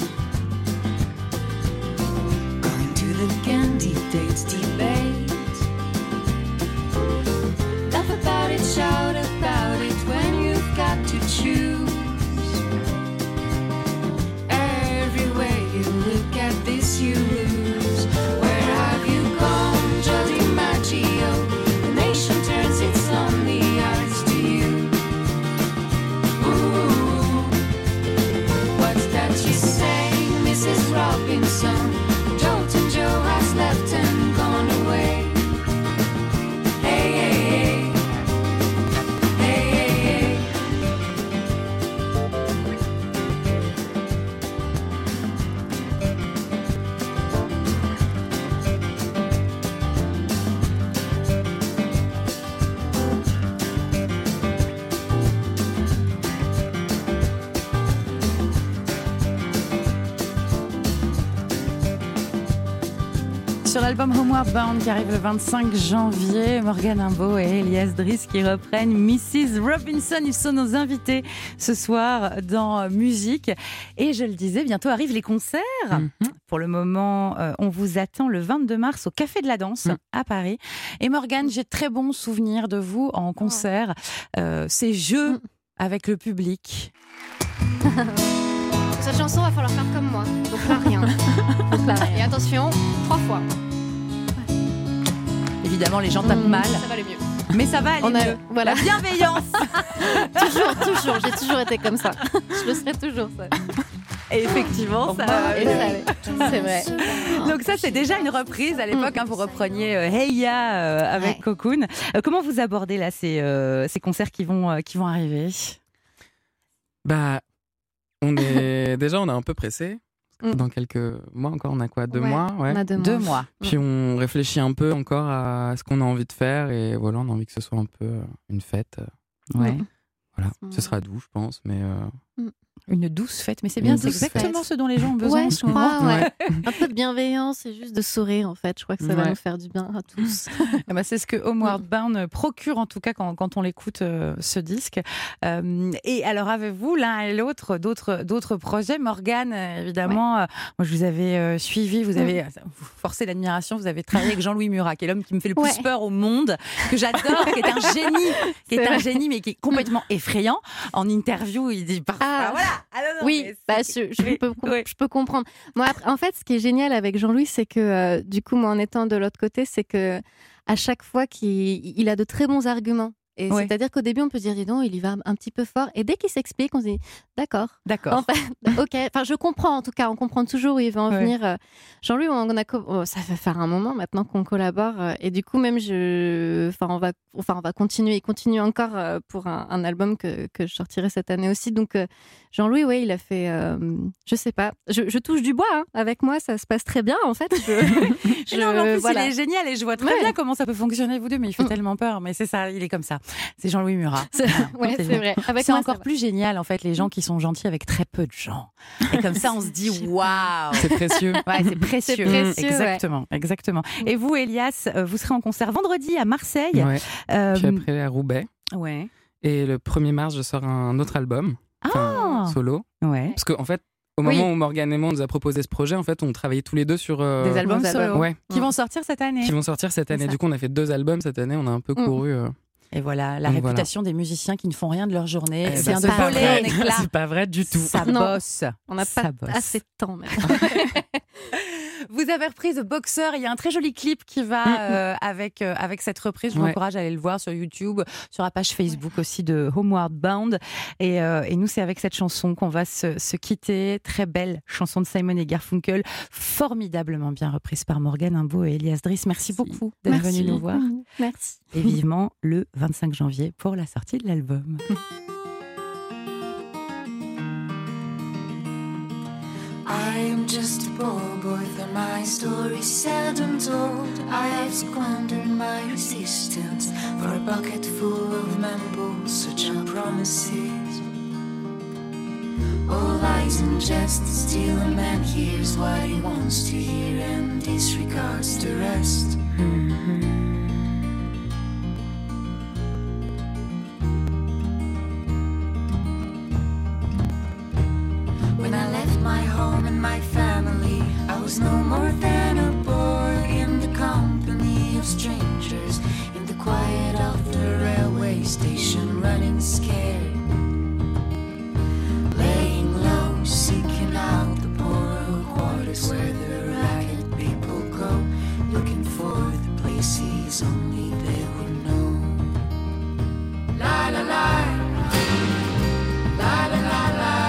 going to the candidates' debate. Laugh about it, shout about it when you've got to choose. Every way you look at this, you lose. Where have you gone, Joe DiMaggio? The nation turns its lonely eyes to you. Ooh, what's that you say, Missus Robinson? Jolton Joe has left and gone away. Hey, hey, hey. Hey, hey, hey. Sur l'album Homeward Bound qui arrive le vingt-cinq janvier, Morgane Imbaud et Elias Driss qui reprennent Missus Robinson. Ils sont nos invités ce soir dans Musique. Et je le disais, bientôt arrivent les concerts. Mm-hmm. Pour le moment, euh, on vous attend le vingt-deux mars au Café de la Danse mm. à Paris. Et Morgane, j'ai très bons souvenirs de vous en concert. Euh, ces jeux mm. avec le public. Cette chanson, va falloir faire comme moi. Donc là, rien. Donc là, rien. Et attention, trois fois. Évidemment, les gens tapent mmh, mal. Ça va aller mieux. Mais ça va aller On a, mieux. Voilà. La bienveillance. Toujours, toujours. J'ai toujours été comme ça. Je le serai toujours, ça. Et effectivement, ça va aller. C'est vrai. Donc ça, c'est déjà une reprise. À l'époque, hein, vous repreniez euh, Hey Ya euh, avec ouais. Cocoon. Euh, comment vous abordez là ces, euh, ces concerts qui vont, euh, qui vont arriver ? Bah... On est déjà, on est un peu pressé. Dans quelques mois encore, on a quoi, deux ouais, mois, ouais. On a deux, deux mois. mois. Puis on réfléchit un peu encore à ce qu'on a envie de faire et voilà, on a envie que ce soit un peu une fête. Ouais. Voilà, ce sera doux, je pense, mais. Euh... Une douce fête, mais c'est bien, c'est exactement fête. Ce dont les gens ont besoin ouais, en ce moment. Ouais. Ouais. Un peu de bienveillance et juste de sourire, en fait. Je crois que ça ouais. va nous faire du bien à tous. Et bah, c'est ce que Homeward Bound procure, en tout cas, quand, quand on l'écoute, euh, ce disque. Euh, et alors, avez-vous l'un et l'autre d'autres, d'autres projets ? Morgane, évidemment, ouais. euh, moi, je vous avais euh, suivi, vous avez vous forcé l'admiration, vous avez travaillé avec Jean-Louis Murat, qui est l'homme qui me fait le plus ouais. peur au monde, que j'adore, qui est un génie, qui est, est un génie, mais qui est complètement effrayant. En interview, il dit parfois, ah. voilà. Ah non, non, oui, bah, je, je, oui, peux, oui. je peux comprendre. Moi, après, en fait, ce qui est génial avec Jean-Louis, c'est que, euh, du coup, moi, en étant de l'autre côté, c'est que à chaque fois qu'il il a de très bons arguments. Et ouais. c'est-à-dire qu'au début, on peut dire, dis donc, il y va un petit peu fort. Et dès qu'il s'explique, on se dit, d'accord. D'accord. En fait, ok. Enfin, je comprends, en tout cas, on comprend toujours où il va en ouais. venir. Jean-Louis, on a, oh, ça fait faire un moment maintenant qu'on collabore. Et du coup, même, je, enfin, on va, enfin, on va continuer. Il continue encore pour un, un album que, que je sortirai cette année aussi. Donc, Jean-Louis, oui, il a fait, euh, je sais pas, je, je touche du bois. Hein. Avec moi, ça se passe très bien, en fait. Je, je, non, mais en plus, voilà. il est génial et je vois très ouais. bien comment ça peut fonctionner, vous deux. Mais il fait mm. tellement peur. Mais c'est ça, il est comme ça. C'est Jean-Louis Murat. C'est, ouais, c'est, c'est vrai. Avec c'est moi, encore c'est plus génial, en fait, les gens qui sont gentils avec très peu de gens. Et comme ça, on se dit, waouh. C'est précieux. Ouais, c'est précieux. C'est précieux exactement, ouais. exactement. Et vous, Elias, vous serez en concert vendredi à Marseille. Ouais. Euh, Puis après à Roubaix. Ouais. Et le premier mars, je sors un autre album. Ah. Solo. Ouais. Parce qu'en fait, au moment oui. où Morgane et moi on nous a proposé ce projet, en fait, on travaillait tous les deux sur euh... des albums solo, ouais. qui vont sortir cette année. Qui vont sortir cette année. Du coup, on a fait deux albums cette année. On a un peu couru. Euh... Et voilà, la Donc réputation voilà. des musiciens qui ne font rien de leur journée. Eh c'est ben, un c'est de voler en éclat. C'est pas vrai du tout. Ça non. bosse. On n'a pas bosse. assez de temps. Vous avez repris The Boxer. Il y a un très joli clip qui va euh, avec, euh, avec cette reprise. Je vous ouais. encourage à aller le voir sur YouTube, sur la page Facebook aussi de Homeward Bound. Et, euh, et nous, c'est avec cette chanson qu'on va se, se quitter. Très belle chanson de Simon et Garfunkel, formidablement bien reprise par Morgane Imbaud et Elias Driss. Merci, Merci. beaucoup d'être venu nous voir. Merci. Et vivement le vingt-cinq janvier pour la sortie de l'album. I am just a poor boy, for my story seldom told. I have squandered my resistance for a bucket full of mumbles, such are promises. All lies and jest, still a man hears what he wants to hear and disregards the rest. Mm-hmm. When I left my home and my family, I was no more than a boy in the company of strangers, in the quiet of the railway station, running scared, laying low, seeking out the poorer quarters where the ragged people go, looking for the places only they would know. La la la, la la la la.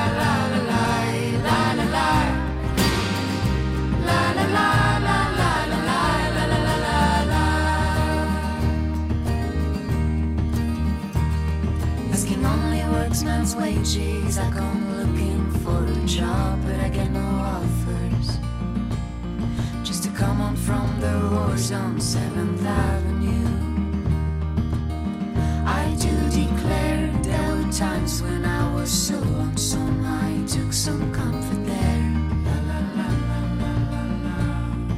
Man's wages, I come looking for a job, but I get no offers. Just to come on from the wars on seventh Avenue. I do declare there were times when I was so lonesome, I took some comfort there. La la la la la la la.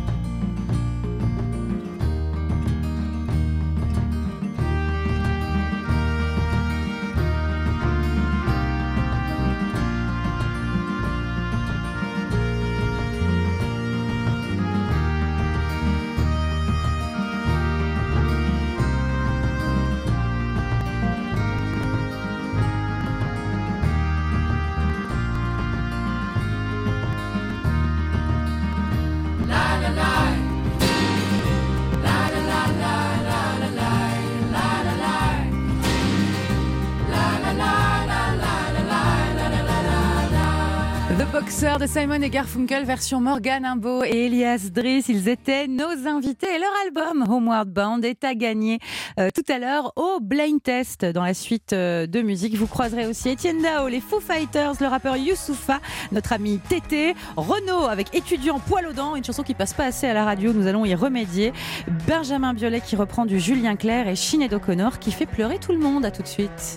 Boxer de Simon et Garfunkel, version Morgane Imbaud et Elias Driss. Ils étaient nos invités et leur album Homeward Bound est à gagner euh, tout à l'heure au Blind Test. Dans la suite euh, de musique, vous croiserez aussi Etienne Dao, les Foo Fighters, le rappeur Youssoupha, notre ami Tété, Renaud avec Étudiant poil aux dents, une chanson qui passe pas assez à la radio, nous allons y remédier. Benjamin Biolay qui reprend du Julien Clerc et Sinéad O'Connor qui fait pleurer tout le monde. À tout de suite.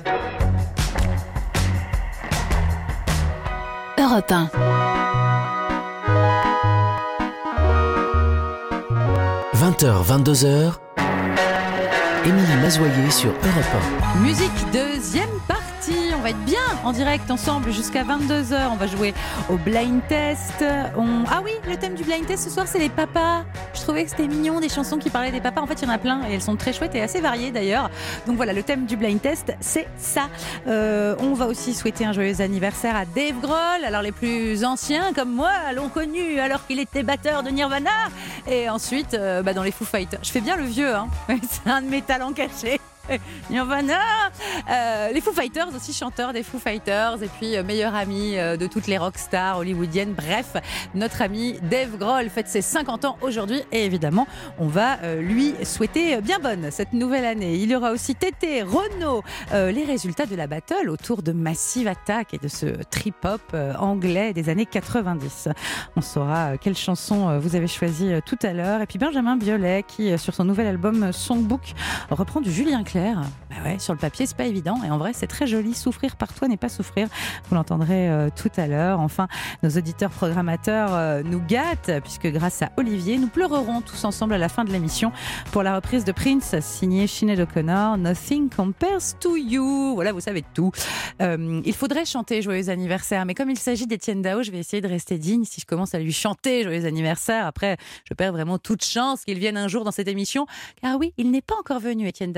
Europe un. vingt heures, vingt-deux heures. Émilie Mazoyer sur Europe un. Musique, deuxième partie. On va être bien en direct ensemble jusqu'à vingt-deux heures. On va jouer au blind test. On... Ah oui, le thème du blind test ce soir, c'est les papas. Je trouvais que c'était mignon, des chansons qui parlaient des papas. En fait, il y en a plein et elles sont très chouettes et assez variées d'ailleurs. Donc voilà, le thème du blind test, c'est ça. Euh, on va aussi souhaiter un joyeux anniversaire à Dave Grohl. Alors les plus anciens comme moi l'ont connu alors qu'il était batteur de Nirvana. Et ensuite, euh, bah, dans les Foo Fighters. Je fais bien le vieux, hein. C'est un de mes talents cachés. Nirvana, euh, les Foo Fighters aussi, chanteurs des Foo Fighters, et puis euh, meilleur ami euh, de toutes les rockstars hollywoodiennes. Bref, notre ami Dave Grohl fête ses cinquante ans aujourd'hui et évidemment on va euh, lui souhaiter bien bonne cette nouvelle année. Il y aura aussi Tété, Renaud, euh, les résultats de la battle autour de Massive Attack et de ce trip-hop euh, anglais des années quatre-vingt-dix. On saura euh, quelle chanson euh, vous avez choisi euh, tout à l'heure. Et puis Benjamin Biolay qui euh, sur son nouvel album Songbook reprend du Julien Clerc. Bah ouais, sur le papier, c'est pas évident. Et en vrai, c'est très joli. Souffrir par toi n'est pas souffrir. Vous l'entendrez euh, tout à l'heure. Enfin, nos auditeurs programmateurs euh, nous gâtent, puisque grâce à Olivier, nous pleurerons tous ensemble à la fin de l'émission pour la reprise de Prince, signée Sinéad O'Connor, Nothing Compares to You. Voilà, vous savez tout. Euh, il faudrait chanter Joyeux anniversaire, mais comme il s'agit d'Etienne Dao, je vais essayer de rester digne. Si je commence à lui chanter Joyeux anniversaire, après, je perds vraiment toute chance qu'il vienne un jour dans cette émission. Car oui, il n'est pas encore venu, Etienne Dao. Vous allez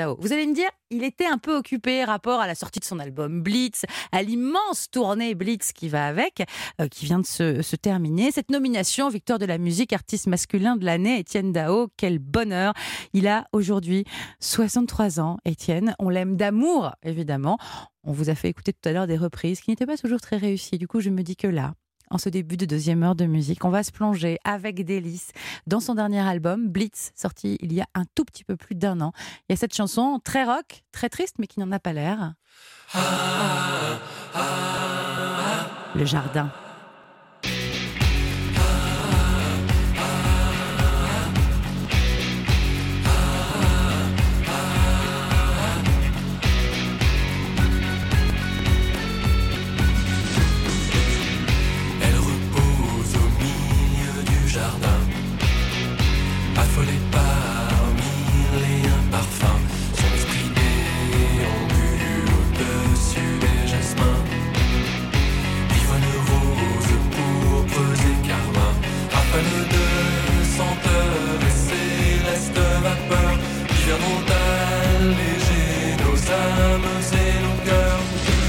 me dire, il était un peu occupé rapport à la sortie de son album Blitz, à l'immense tournée Blitz qui va avec, euh, qui vient de se, se terminer. Cette nomination, victoire de la musique, artiste masculin de l'année, Etienne Dao, quel bonheur. Il a aujourd'hui soixante-trois ans, Etienne. On l'aime d'amour, évidemment. On vous a fait écouter tout à l'heure des reprises qui n'étaient pas toujours très réussies. Du coup, je me dis que là, en ce début de deuxième heure de musique, on va se plonger avec délice dans son dernier album, Blitz, sorti il y a un tout petit peu plus d'un an. Il y a cette chanson très rock, très triste, mais qui n'en a pas l'air. Le jardin. Affolé par mille et un parfums, son esprit déambule au-dessus des jasmins. L'ivrogne rose, pourpre et carmin, rafale de senteurs et céleste vapeur qui viendront alléger nos âmes et nos cœurs.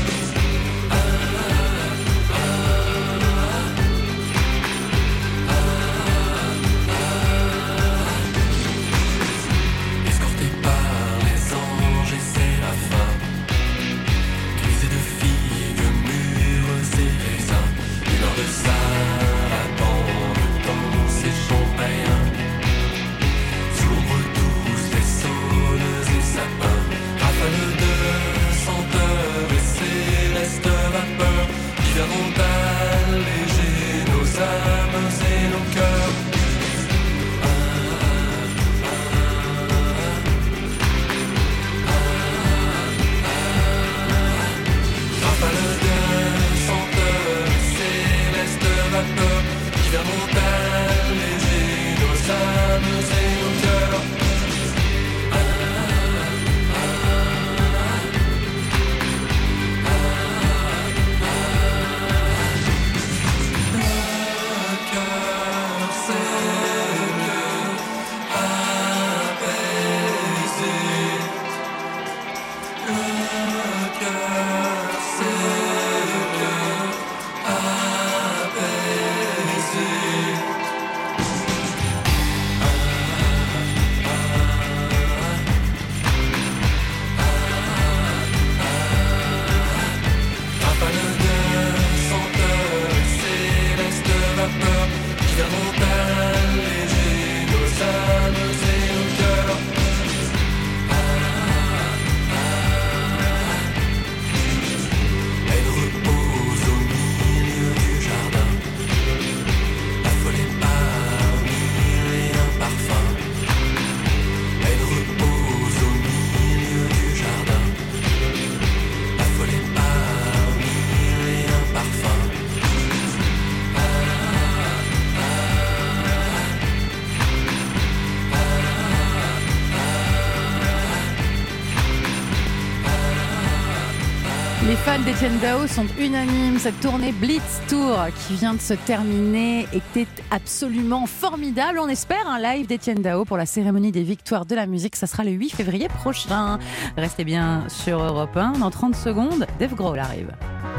Les fans d'Etienne Dao sont unanimes. Cette tournée Blitz Tour qui vient de se terminer était absolument formidable. On espère un live d'Etienne Dao pour la cérémonie des victoires de la musique. Ça sera le huit février prochain. Restez bien sur Europe un. Dans trente secondes, Dave Grohl arrive.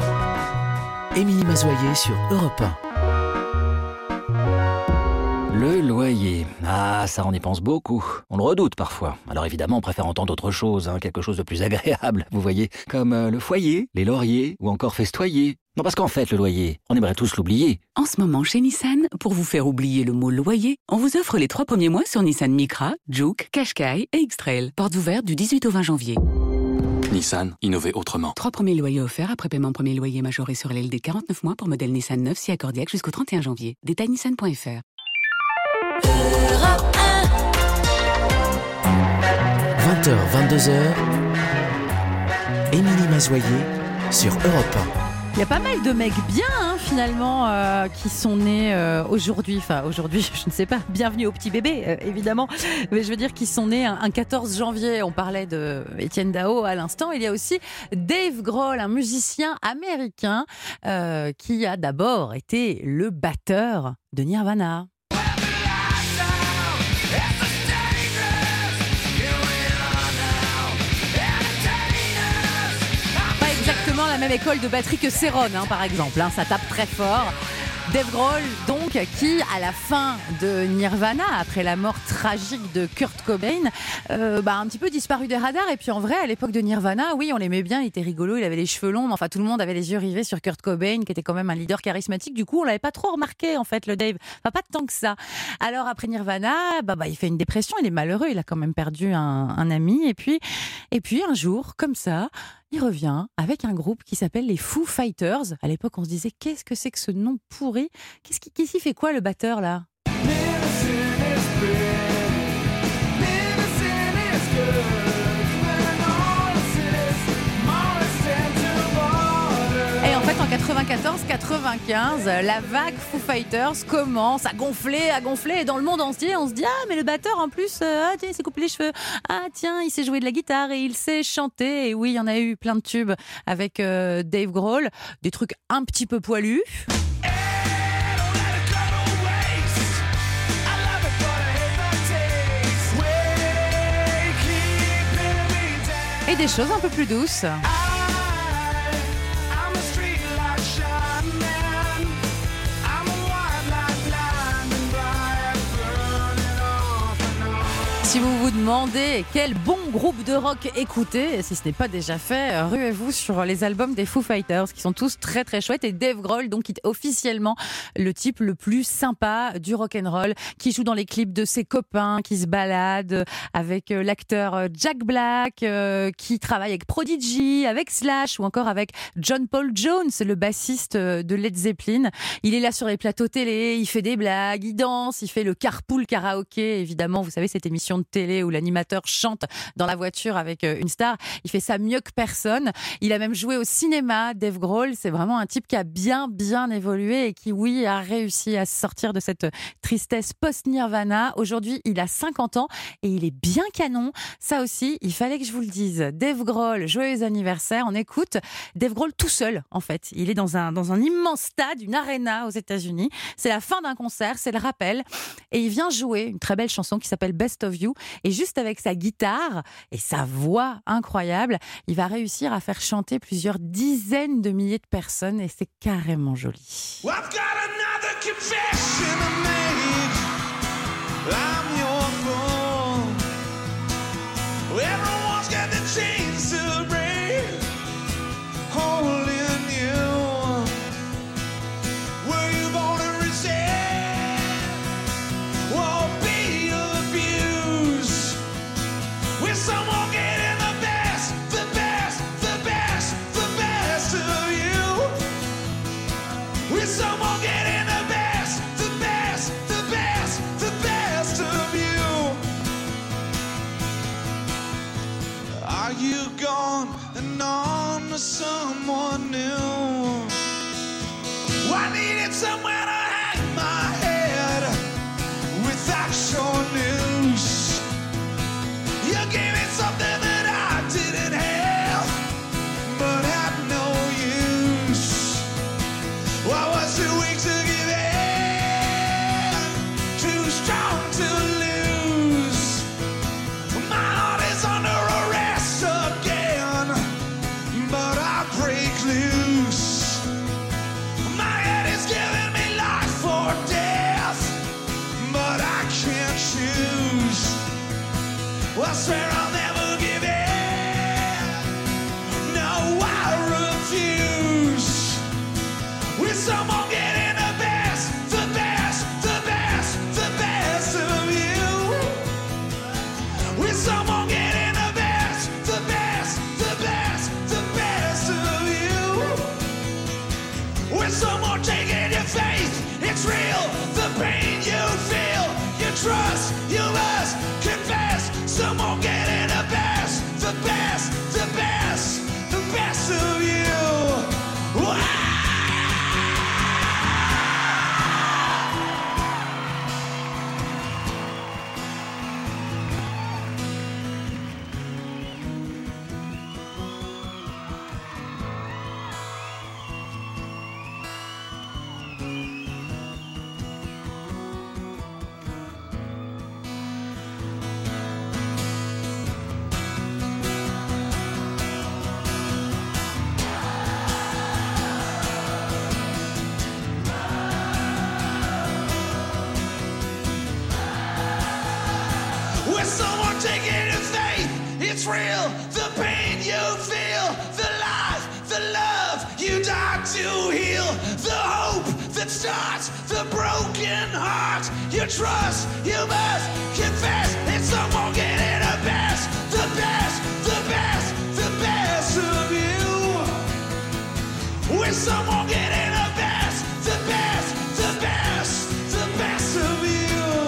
Émilie Mazoyer sur Europe un. Le loyer. Ah, ça on y pense beaucoup. On le redoute parfois. Alors évidemment, on préfère entendre autre chose, hein, quelque chose de plus agréable, vous voyez, comme euh, le foyer, les lauriers ou encore festoyer. Non, parce qu'en fait, le loyer, on aimerait tous l'oublier. En ce moment, chez Nissan, pour vous faire oublier le mot loyer, on vous offre les trois premiers mois sur Nissan Micra, Juke, Qashqai et X-Trail. Portes ouvertes du dix-huit au vingt janvier. Nissan, innover autrement. Trois premiers loyers offerts après paiement premier loyer majoré sur L L D quarante-neuf mois pour modèle Nissan neuf si accordiaque jusqu'au trente et un janvier. Détail nissan point f r. vingt heures, vingt-deux heures, Émilie Mazoyer sur Europe un. Il y a pas mal de mecs bien, hein, finalement, euh, qui sont nés euh, aujourd'hui. Enfin, aujourd'hui, je ne sais pas. Bienvenue au petit bébé, euh, évidemment. Mais je veux dire qu'ils sont nés un, un quatorze janvier. On parlait de Etienne Dao à l'instant. Il y a aussi Dave Grohl, un musicien américain euh, qui a d'abord été le batteur de Nirvana. la même école de batterie que Céron, hein, par exemple. Hein, ça tape très fort. Dave Grohl, donc, qui, à la fin de Nirvana, après la mort tragique de Kurt Cobain, euh, bah, un petit peu disparu des radars. Et puis, en vrai, à l'époque de Nirvana, oui, on l'aimait bien, il était rigolo, il avait les cheveux longs, mais enfin, tout le monde avait les yeux rivés sur Kurt Cobain, qui était quand même un leader charismatique. Du coup, on l'avait pas trop remarqué, en fait, le Dave. Enfin, pas tant que ça. Alors, après Nirvana, bah, bah, il fait une dépression, il est malheureux, il a quand même perdu un, un ami. Et puis, et puis, un jour, comme ça, il revient avec un groupe qui s'appelle les Foo Fighters. À l'époque, on se disait, qu'est-ce que c'est que ce nom pourri ? Qu'est-ce qui, qu'est-ce qui fait quoi, le batteur, là ? Et en fait, en quatre-vingt-quatorze quatre-vingt-quinze, la vague Foo Fighters commence à gonfler, à gonfler. Et dans le monde entier, on se dit, ah, mais le batteur, en plus, euh, ah, tiens, il s'est coupé les cheveux. Ah, tiens, il sait jouer de la guitare et il sait chanter. Et oui, il y en a eu plein de tubes avec euh, Dave Grohl. Des trucs un petit peu poilus. Et des choses un peu plus douces. Si vous vous demandez quel bon groupe de rock écouter, si ce n'est pas déjà fait, ruez-vous sur les albums des Foo Fighters qui sont tous très très chouettes. Et Dave Grohl, donc, est officiellement le type le plus sympa du rock'n'roll, qui joue dans les clips de ses copains, qui se balade avec l'acteur Jack Black, euh, qui travaille avec Prodigy, avec Slash ou encore avec John Paul Jones, le bassiste de Led Zeppelin. Il est là sur les plateaux télé, il fait des blagues, il danse, il fait le carpool karaoké, évidemment, vous savez, cette émission de télé où l'animateur chante dans la voiture avec une star. Il fait ça mieux que personne. Il a même joué au cinéma, Dave Grohl. C'est vraiment un type qui a bien, bien évolué et qui, oui, a réussi à sortir de cette tristesse post-Nirvana. Aujourd'hui, il a cinquante ans et il est bien canon. Ça aussi, il fallait que je vous le dise. Dave Grohl, joyeux anniversaire. On écoute Dave Grohl tout seul, en fait. Il est dans un, dans un immense stade, une arena aux États-Unis. C'est la fin d'un concert, c'est le rappel. Et il vient jouer une très belle chanson qui s'appelle Best of You. Et juste avec sa guitare et sa voix incroyable, il va réussir à faire chanter plusieurs dizaines de milliers de personnes et c'est carrément joli. Well, I've got another confession to make. I'm your fool. Everyone's got the chains to break. Holding you. Were you born to resist? Won't be abused. With someone getting the best, the best, the best, the best of you. With someone getting the best, the best, the best, the best of you. Are you gone and on to someone new? I needed somewhere to hang my head without your news. You gave me something that I didn't have, but had no use. I was too weak to give in, too strong to lose. My heart is under arrest again, but I break loose. My head is giving me life or death, but I can't choose. Well, I swear I'll never give in. No, I refuse. With someone getting the best, the best, the best, the best of you. With someone getting the best, the best, the best, the best of you. With someone taking your faith, it's real. The pain you feel, you trust, you must confess. Someone getting the best, the best, the best, the best of you. Wow! real. The pain you feel, the life, the love you die to heal, the hope that starts the broken heart. You trust, you must confess that someone getting the best, the best, the best, the best of you. With someone getting the best, the best, the best, the best of you.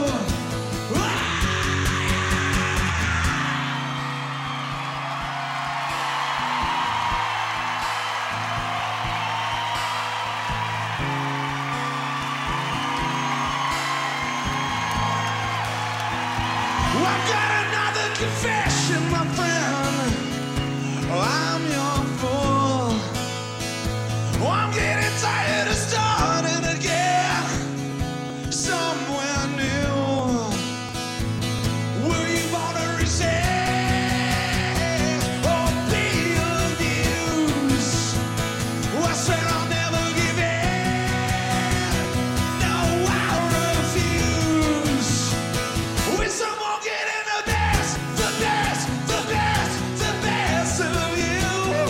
I've got another confession, my friend. Oh, I'm your fool. Oh, I'm getting tired of starting again somewhere new. Will you wanna resist or be abused? Oh, I said I'll never give in. No, I refuse. With someone getting the best, the best, the best, the best of you.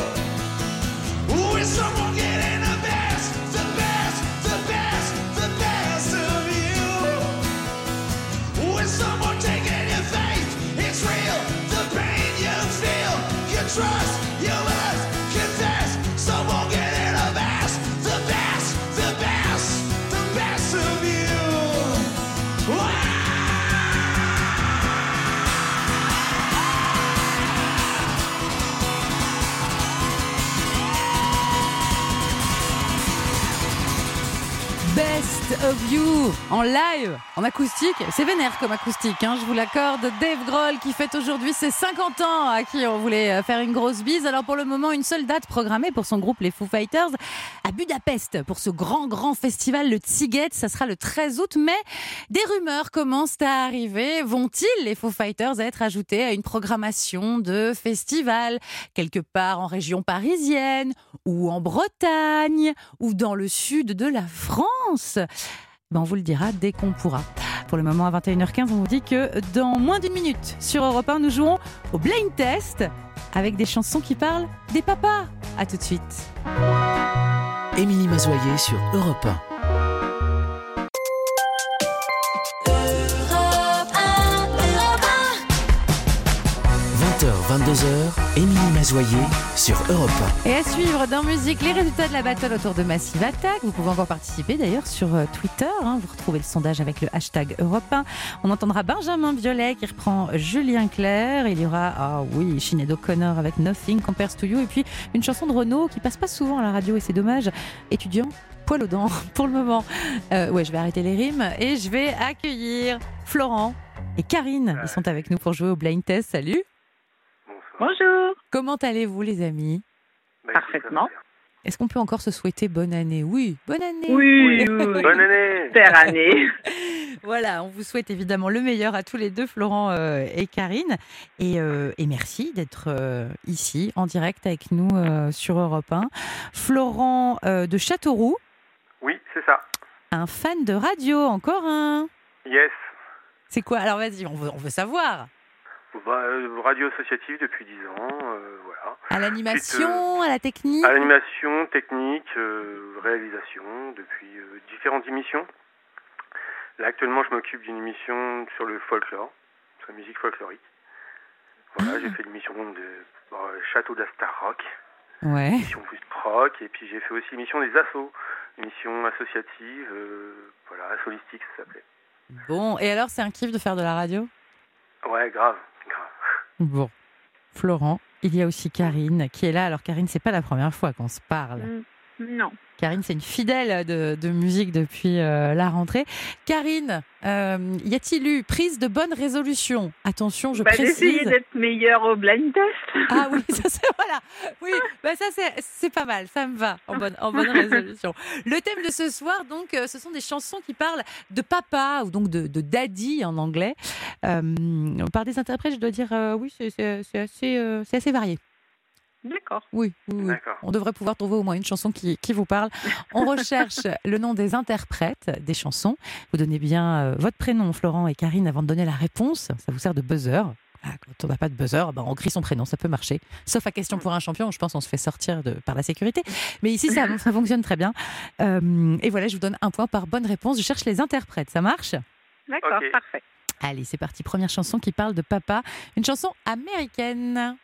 With someone getting the best, the best, the best, the best of you. With someone taking your faith, it's real. The pain you feel, you trust, you must confess. Someone getting the best, the best, the best, the best of you. Wow. Best of You en live, en acoustique. C'est vénère comme acoustique, hein, je vous l'accorde. Dave Grohl qui fête aujourd'hui ses cinquante ans, à qui on voulait faire une grosse bise. Alors pour le moment, une seule date programmée pour son groupe les Foo Fighters à Budapest pour ce grand grand festival, le Sziget. Ça sera le treize août, mais des rumeurs commencent à arriver. Vont-ils, les Foo Fighters, être ajoutés à une programmation de festival quelque part en région parisienne ou en Bretagne ou dans le sud de la France? Ben on vous le dira dès qu'on pourra. Pour le moment, à vingt et une heures quinze, on vous dit que dans moins d'une minute, sur Europe un, nous jouons au Blind Test avec des chansons qui parlent des papas. À tout de suite. Émilie Mazoyer sur Europe un. vingt heures, vingt-deux heures, Émilie Mazoyer sur Europe un. Et à suivre dans musique, les résultats de la battle autour de Massive Attack. Vous pouvez encore participer d'ailleurs sur Twitter. Hein. Vous retrouvez le sondage avec le hashtag Europe un. On entendra Benjamin Biolay qui reprend Julien Clerc. Il y aura, ah oui, Sinéad O'Connor avec Nothing Compares to You. Et puis une chanson de Renaud qui passe pas souvent à la radio et c'est dommage. Étudiant, poil aux dents pour le moment. Euh, ouais, je vais arrêter les rimes et je vais accueillir Florent et Karine. Ils sont avec nous pour jouer au Blind Test. Salut. Bonjour. Comment allez-vous les amis? Parfaitement. Est-ce qu'on peut encore se souhaiter bonne année? Oui, bonne année. Oui, oui, oui. Bonne année. Super année. Voilà, on vous souhaite évidemment le meilleur à tous les deux, Florent euh, et Karine. Et, euh, et merci d'être euh, ici, en direct avec nous euh, sur Europe un. Florent euh, de Châteauroux. Oui, c'est ça. Un fan de radio, encore un. Yes. C'est quoi? Alors vas-y, on veut, on veut savoir. Bah, euh, radio associative depuis dix ans, euh, voilà. À l'animation, Ensuite, euh, à la technique. À l'animation, technique, euh, réalisation, depuis euh, différentes émissions. Là, actuellement, je m'occupe d'une émission sur le folklore, sur la musique folklorique. Voilà, ah. J'ai fait l'émission de euh, Château d'Astar Rock, ouais. Émission plus rock, et puis j'ai fait aussi l'émission des assos, émission associative, euh, voilà, assolistique, ça s'appelait. Bon, et alors, c'est un kiff de faire de la radio? Ouais, grave. Bon, Florent, il y a aussi Karine qui est là. Alors Karine, c'est pas la première fois qu'on se parle. Mm, non. Karine, c'est une fidèle de, de musique depuis euh, la rentrée. Karine, euh, y a-t-il eu prise de bonnes résolutions? Attention, je bah, précise. D'essayer d'être meilleure au blind test. Ah oui, ça c'est voilà. Oui, bah ça c'est c'est pas mal, ça me va en bonne en bonne résolution. Le thème de ce soir, donc, euh, ce sont des chansons qui parlent de papa ou donc de, de daddy en anglais, euh, par des interprètes. Je dois dire, euh, oui, c'est, c'est, c'est assez euh, c'est assez varié. D'accord. Oui, oui, oui. D'accord. On devrait pouvoir trouver au moins une chanson qui, qui vous parle. On recherche le nom des interprètes des chansons. Vous donnez bien euh, votre prénom, Florent et Karine, avant de donner la réponse. Ça vous sert de buzzer. Ah, quand on n'a pas de buzzer, ben on crie son prénom, ça peut marcher. Sauf à question pour un champion, je pense qu'on se fait sortir de, par la sécurité. Mais ici, ça, ça fonctionne très bien. Euh, et voilà, je vous donne un point par bonne réponse. Je cherche les interprètes, ça marche ? D'accord, okay. Parfait. Allez, c'est parti. Première chanson qui parle de papa. Une chanson américaine.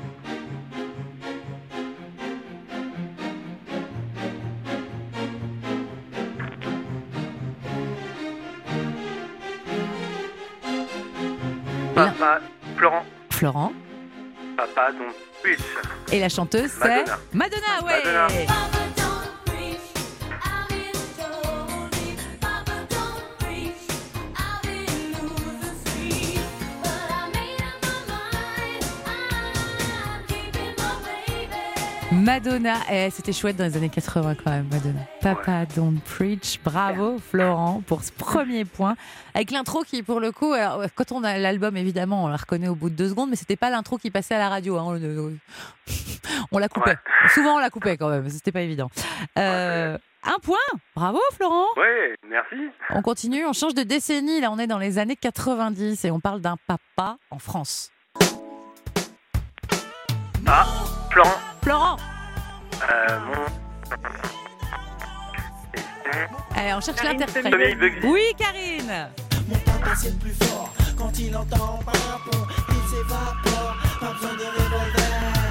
Papa, Florent. Florent. Papa, donc, Preach. Et la chanteuse, c'est Madonna. Madonna, ouais. Madonna. Madonna, eh, c'était chouette dans les années quatre-vingts quand même, Madonna. Papa ouais. Don't Preach, bravo Florent pour ce premier point. Avec l'intro qui, pour le coup, alors, quand on a l'album, évidemment, on la reconnaît au bout de deux secondes, mais c'était pas l'intro qui passait à la radio. Hein. On la coupait. Ouais. Souvent, on la coupait quand même, c'était pas évident. Euh, ouais. Un point, bravo Florent. Oui, merci. On continue, on change de décennie. Là, on est dans les années quatre-vingt-dix et on parle d'un papa en France. Ah, Florent. Florent. Euh, mon... Allez, on cherche Karine, l'interprète. Oui, Karine. Mon papa c'est le plus fort. Quand il entend par rapport, il s'évapore. Pas besoin de revolver.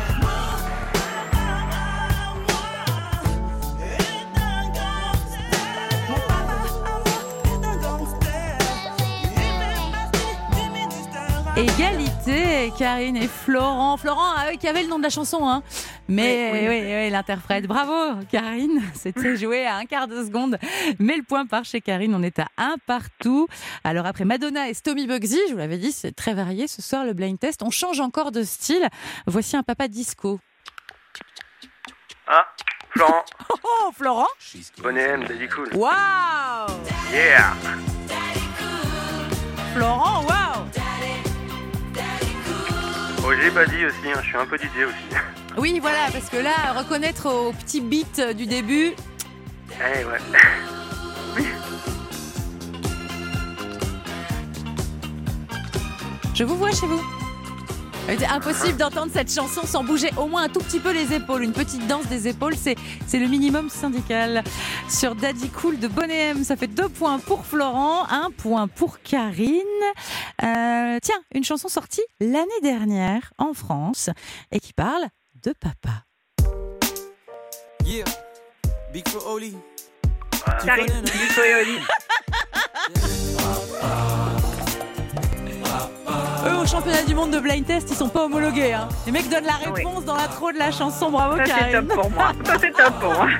Égalité, Karine et Florent. Florent, ah oui, qui avait le nom de la chanson, hein. Mais oui, oui, oui, oui, l'interprète. Bravo, Karine. C'était joué à un quart de seconde. Mais le point part chez Karine. On est à un partout. Alors après Madonna et Stomy Bugsy, je vous l'avais dit, c'est très varié ce soir le blind test. On change encore de style. Voici un papa disco. Ah, Florent. Oh, Florent. Bonnet M, Daddy Cool. Waouh. Yeah. Florent, waouh. Oh, j'ai pas dit aussi, hein, je suis un peu D J aussi. Oui, voilà, parce que là, reconnaître au petit beat du début. Eh ouais. Oui. Je vous vois chez vous. C'est impossible d'entendre cette chanson sans bouger au moins un tout petit peu les épaules. Une petite danse des épaules, c'est, c'est le minimum syndical. Sur Daddy Cool de Bonnet M, ça fait deux points pour Florent, un point pour Karine. Euh, tiens, une chanson sortie l'année dernière en France et qui parle de papa. Yeah, Big Flo Oli. Karine, Big Flo Oli. Eux, au championnat du monde de blind test, ils sont pas homologués. Hein. Les mecs donnent la réponse oui. dans l'intro de la chanson. Bravo, ça, Karine. Ça, c'est top pour moi. Ça, c'est top pour moi.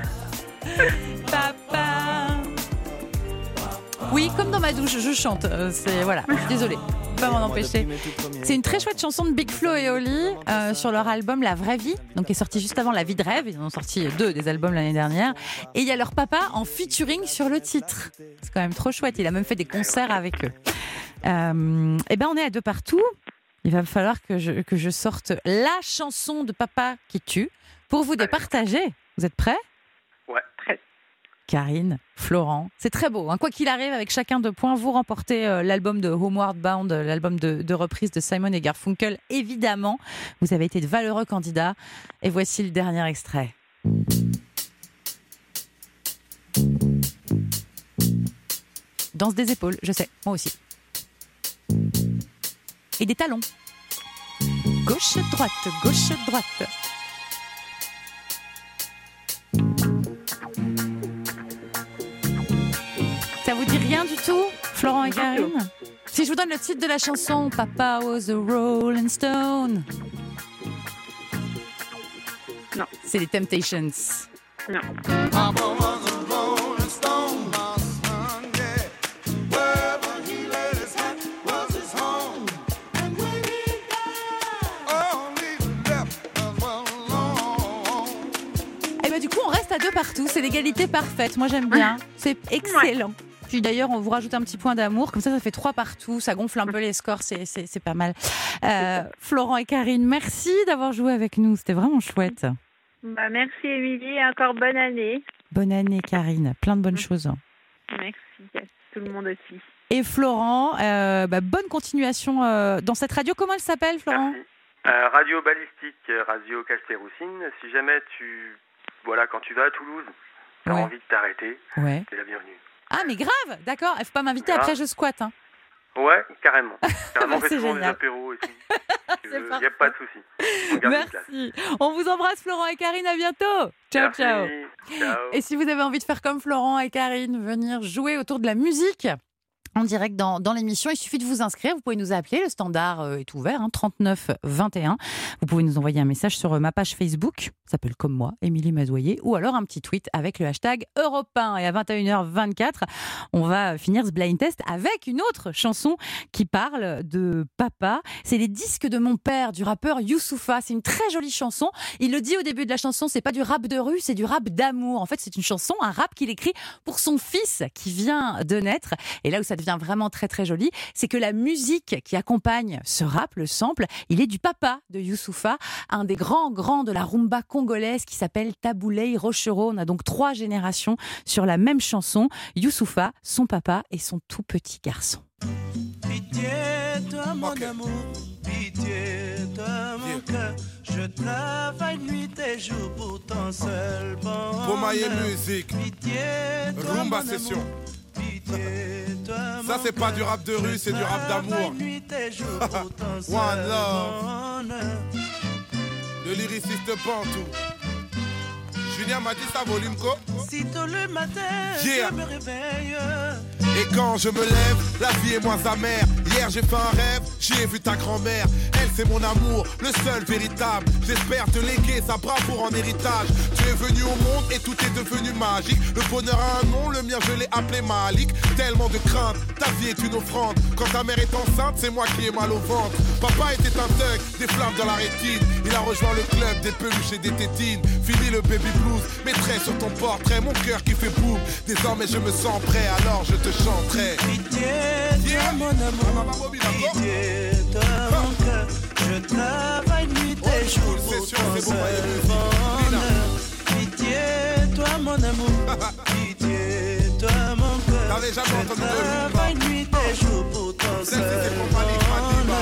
Papa. Oui, comme dans ma douche, je chante. C'est, voilà, désolée. Pas m'en empêcher. C'est une très chouette chanson de Big Flo et Oli euh, sur leur album La Vraie Vie, donc qui est sorti juste avant La Vie de Rêve. Ils en ont sorti deux des albums l'année dernière. Et il y a leur papa en featuring sur le titre. C'est quand même trop chouette. Il a même fait des concerts avec eux. Euh, et ben on est à deux partout. Il va falloir que je, que je sorte la chanson de Papa qui tue pour vous départager. Vous êtes prêts ? Ouais, prêt. Karine, Florent, c'est très beau. Hein. Quoi qu'il arrive, avec chacun deux points, vous remportez euh, l'album de Homeward Bound, l'album de, de reprise de Simon et Garfunkel. Évidemment, vous avez été de valeureux candidats. Et voici le dernier extrait. Danse des épaules, je sais, moi aussi. Et des talons. Gauche, droite, gauche, droite. Ça vous dit rien du tout, Florent et Karine ? Si je vous donne le titre de la chanson, Papa was a Rolling Stone. Non. C'est les Temptations. Non. Papa was a rolling stone, my son, yeah. Wherever he laid his hat was his home. And when he died, all he left us was alone. Et bah du coup, on reste à deux partout. C'est l'égalité parfaite. Moi, j'aime bien. C'est excellent. Ouais. Puis d'ailleurs, on vous rajoute un petit point d'amour. Comme ça, ça fait trois partout. Ça gonfle un peu les scores. C'est, c'est, c'est pas mal. Euh, Florent et Karine, merci d'avoir joué avec nous. C'était vraiment chouette. Bah, merci, Émilie. Et encore bonne année. Bonne année, Karine. Plein de bonnes choses. Merci. À tout le monde aussi. et Florent. Euh, bah, bonne continuation euh, dans cette radio. Comment elle s'appelle, Florent ? Merci. Euh, radio Balistique, Radio Castéroussine. Si jamais tu, voilà, quand tu vas à Toulouse, t'as ouais. envie de t'arrêter, ouais. t'es la bienvenue. Ah, mais grave, d'accord. Il faut pas m'inviter, grave. Après je squatte. Hein. Ouais, carrément. Carrément, on fait souvent génial. des apéros et tout. Il n'y a pas de souci. Merci. On vous embrasse, Florent et Karine. À bientôt. Ciao, Merci. ciao. Ciao. Et si vous avez envie de faire comme Florent et Karine, venir jouer autour de la musique en direct dans, dans l'émission, il suffit de vous inscrire. Vous pouvez nous appeler, le standard euh, est ouvert, hein, trente-neuf vingt et un. Vous pouvez nous envoyer un message sur euh, ma page Facebook, ça s'appelle comme moi, Émilie Mazoyer, ou alors un petit tweet avec le hashtag Europe un. Et à vingt et une heures vingt-quatre, on va finir ce blind test avec une autre chanson qui parle de papa. C'est Les disques de mon père, du rappeur Youssoupha. C'est une très jolie chanson. Il le dit au début de la chanson, c'est pas du rap de rue, c'est du rap d'amour. En fait, c'est une chanson, un rap qu'il écrit pour son fils qui vient de naître. Et là où ça devient vraiment très très joli, c'est que la musique qui accompagne ce rap, le sample, il est du papa de Youssoupha, un des grands grands de la rumba congolaise qui s'appelle Tabouley Rochereau. On a donc trois générations sur la même chanson. Youssoupha, son papa et son tout petit garçon. Pitié, toi mon okay. amour, pitié, toi mon cœur. Je travaille nuit et jour pour ton seul bonheur. Pour ma musique, pitié, toi rumba mon session. Amour. Ça c'est pas du rap de rue, c'est du rap d'amour. One love. Le lyriciste Pantou. Julien m'a dit ça volume co. Si tôt le matin yeah. je me réveille. Et quand je me lève, la vie est moins amère. Hier j'ai fait un rêve, j'y ai vu ta grand-mère. Elle c'est mon amour, le seul véritable. J'espère te léguer sa bravoure en héritage. Tu es venu au monde et tout est devenu magique. Le bonheur a un nom, le mien je l'ai appelé Malik. Tellement de crainte, ta vie est une offrande. Quand ta mère est enceinte, c'est moi qui ai mal au ventre. Papa était un thug, des flammes dans la rétine. Il a rejoint le club des peluches et des tétines. Fini le baby blues, mettrai sur ton portrait mon cœur qui fait boum. Désormais je me sens prêt, alors je te chanterai. Pitié, yeah. toi mon amour, pitié, toi mon cœur. Je travaille nuit et jour pour ton seul bonheur. Pitié, toi mon amour, pitié, toi mon cœur. Je travaille nuit et jour pour ton seul bonheur.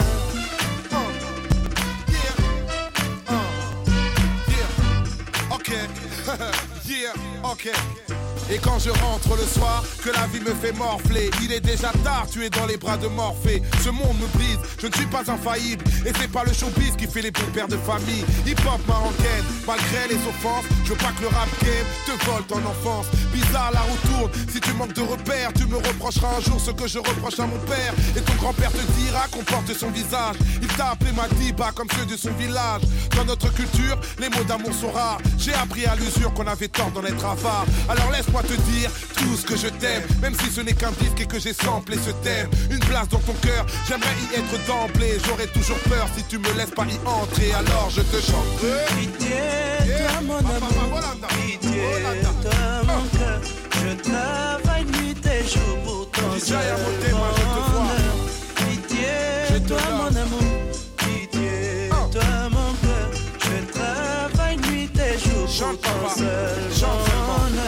Yeah, ok. Et quand je rentre le soir, que la vie me fait morfler, il est déjà tard, tu es dans les bras de Morphée. Ce monde me brise, je ne suis pas infaillible. Et c'est pas le showbiz qui fait les bons pères de famille. Hip-hop marocaine, malgré les offenses, je veux pas que le rap game te vole ton enfance. Bizarre la roue tourne, si tu manques de repères, tu me reprocheras un jour ce que je reproche à mon père. Et ton grand-père te dira qu'on porte son visage. Il t'a appelé Madiba comme ceux de son village. Dans notre culture, les mots d'amour sont rares. J'ai appris à l'usure qu'on avait tort d'en être avare. Alors laisse-moi te dire tout ce que je t'aime, même si ce n'est qu'un disque et que j'ai samplé ce thème. Une place dans ton cœur, j'aimerais y être d'emblée. J'aurais toujours peur si tu me laisses pas y entrer. Alors je te chante. Pitié, toi mon amour, pitié, toi mon cœur. Je travaille nuit et jour pour ton seul bonheur. Pitié, toi mon amour, pitié, toi mon cœur. Je travaille nuit et jour pour ton seul bonheur.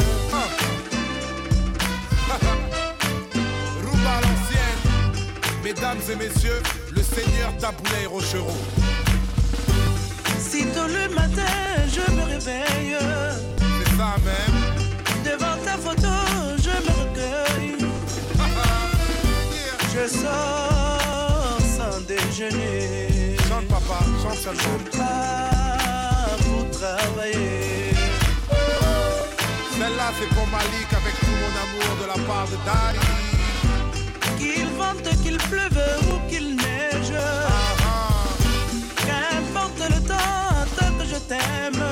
Rumba à l'ancienne, mesdames et messieurs, le seigneur Tabouley Rochereau. Si tôt le matin je me réveille, c'est ça même. Devant ta photo je me recueille. yeah. Je sors sans déjeuner. Chante papa, chante seulement. Je pars pour travailler. Celle-là c'est pour Malik avec tout mon amour de la part de Dari. Qu'il vente, qu'il pleuve ou qu'il neige, ah, ah. Qu'importe le temps, tant que je t'aime.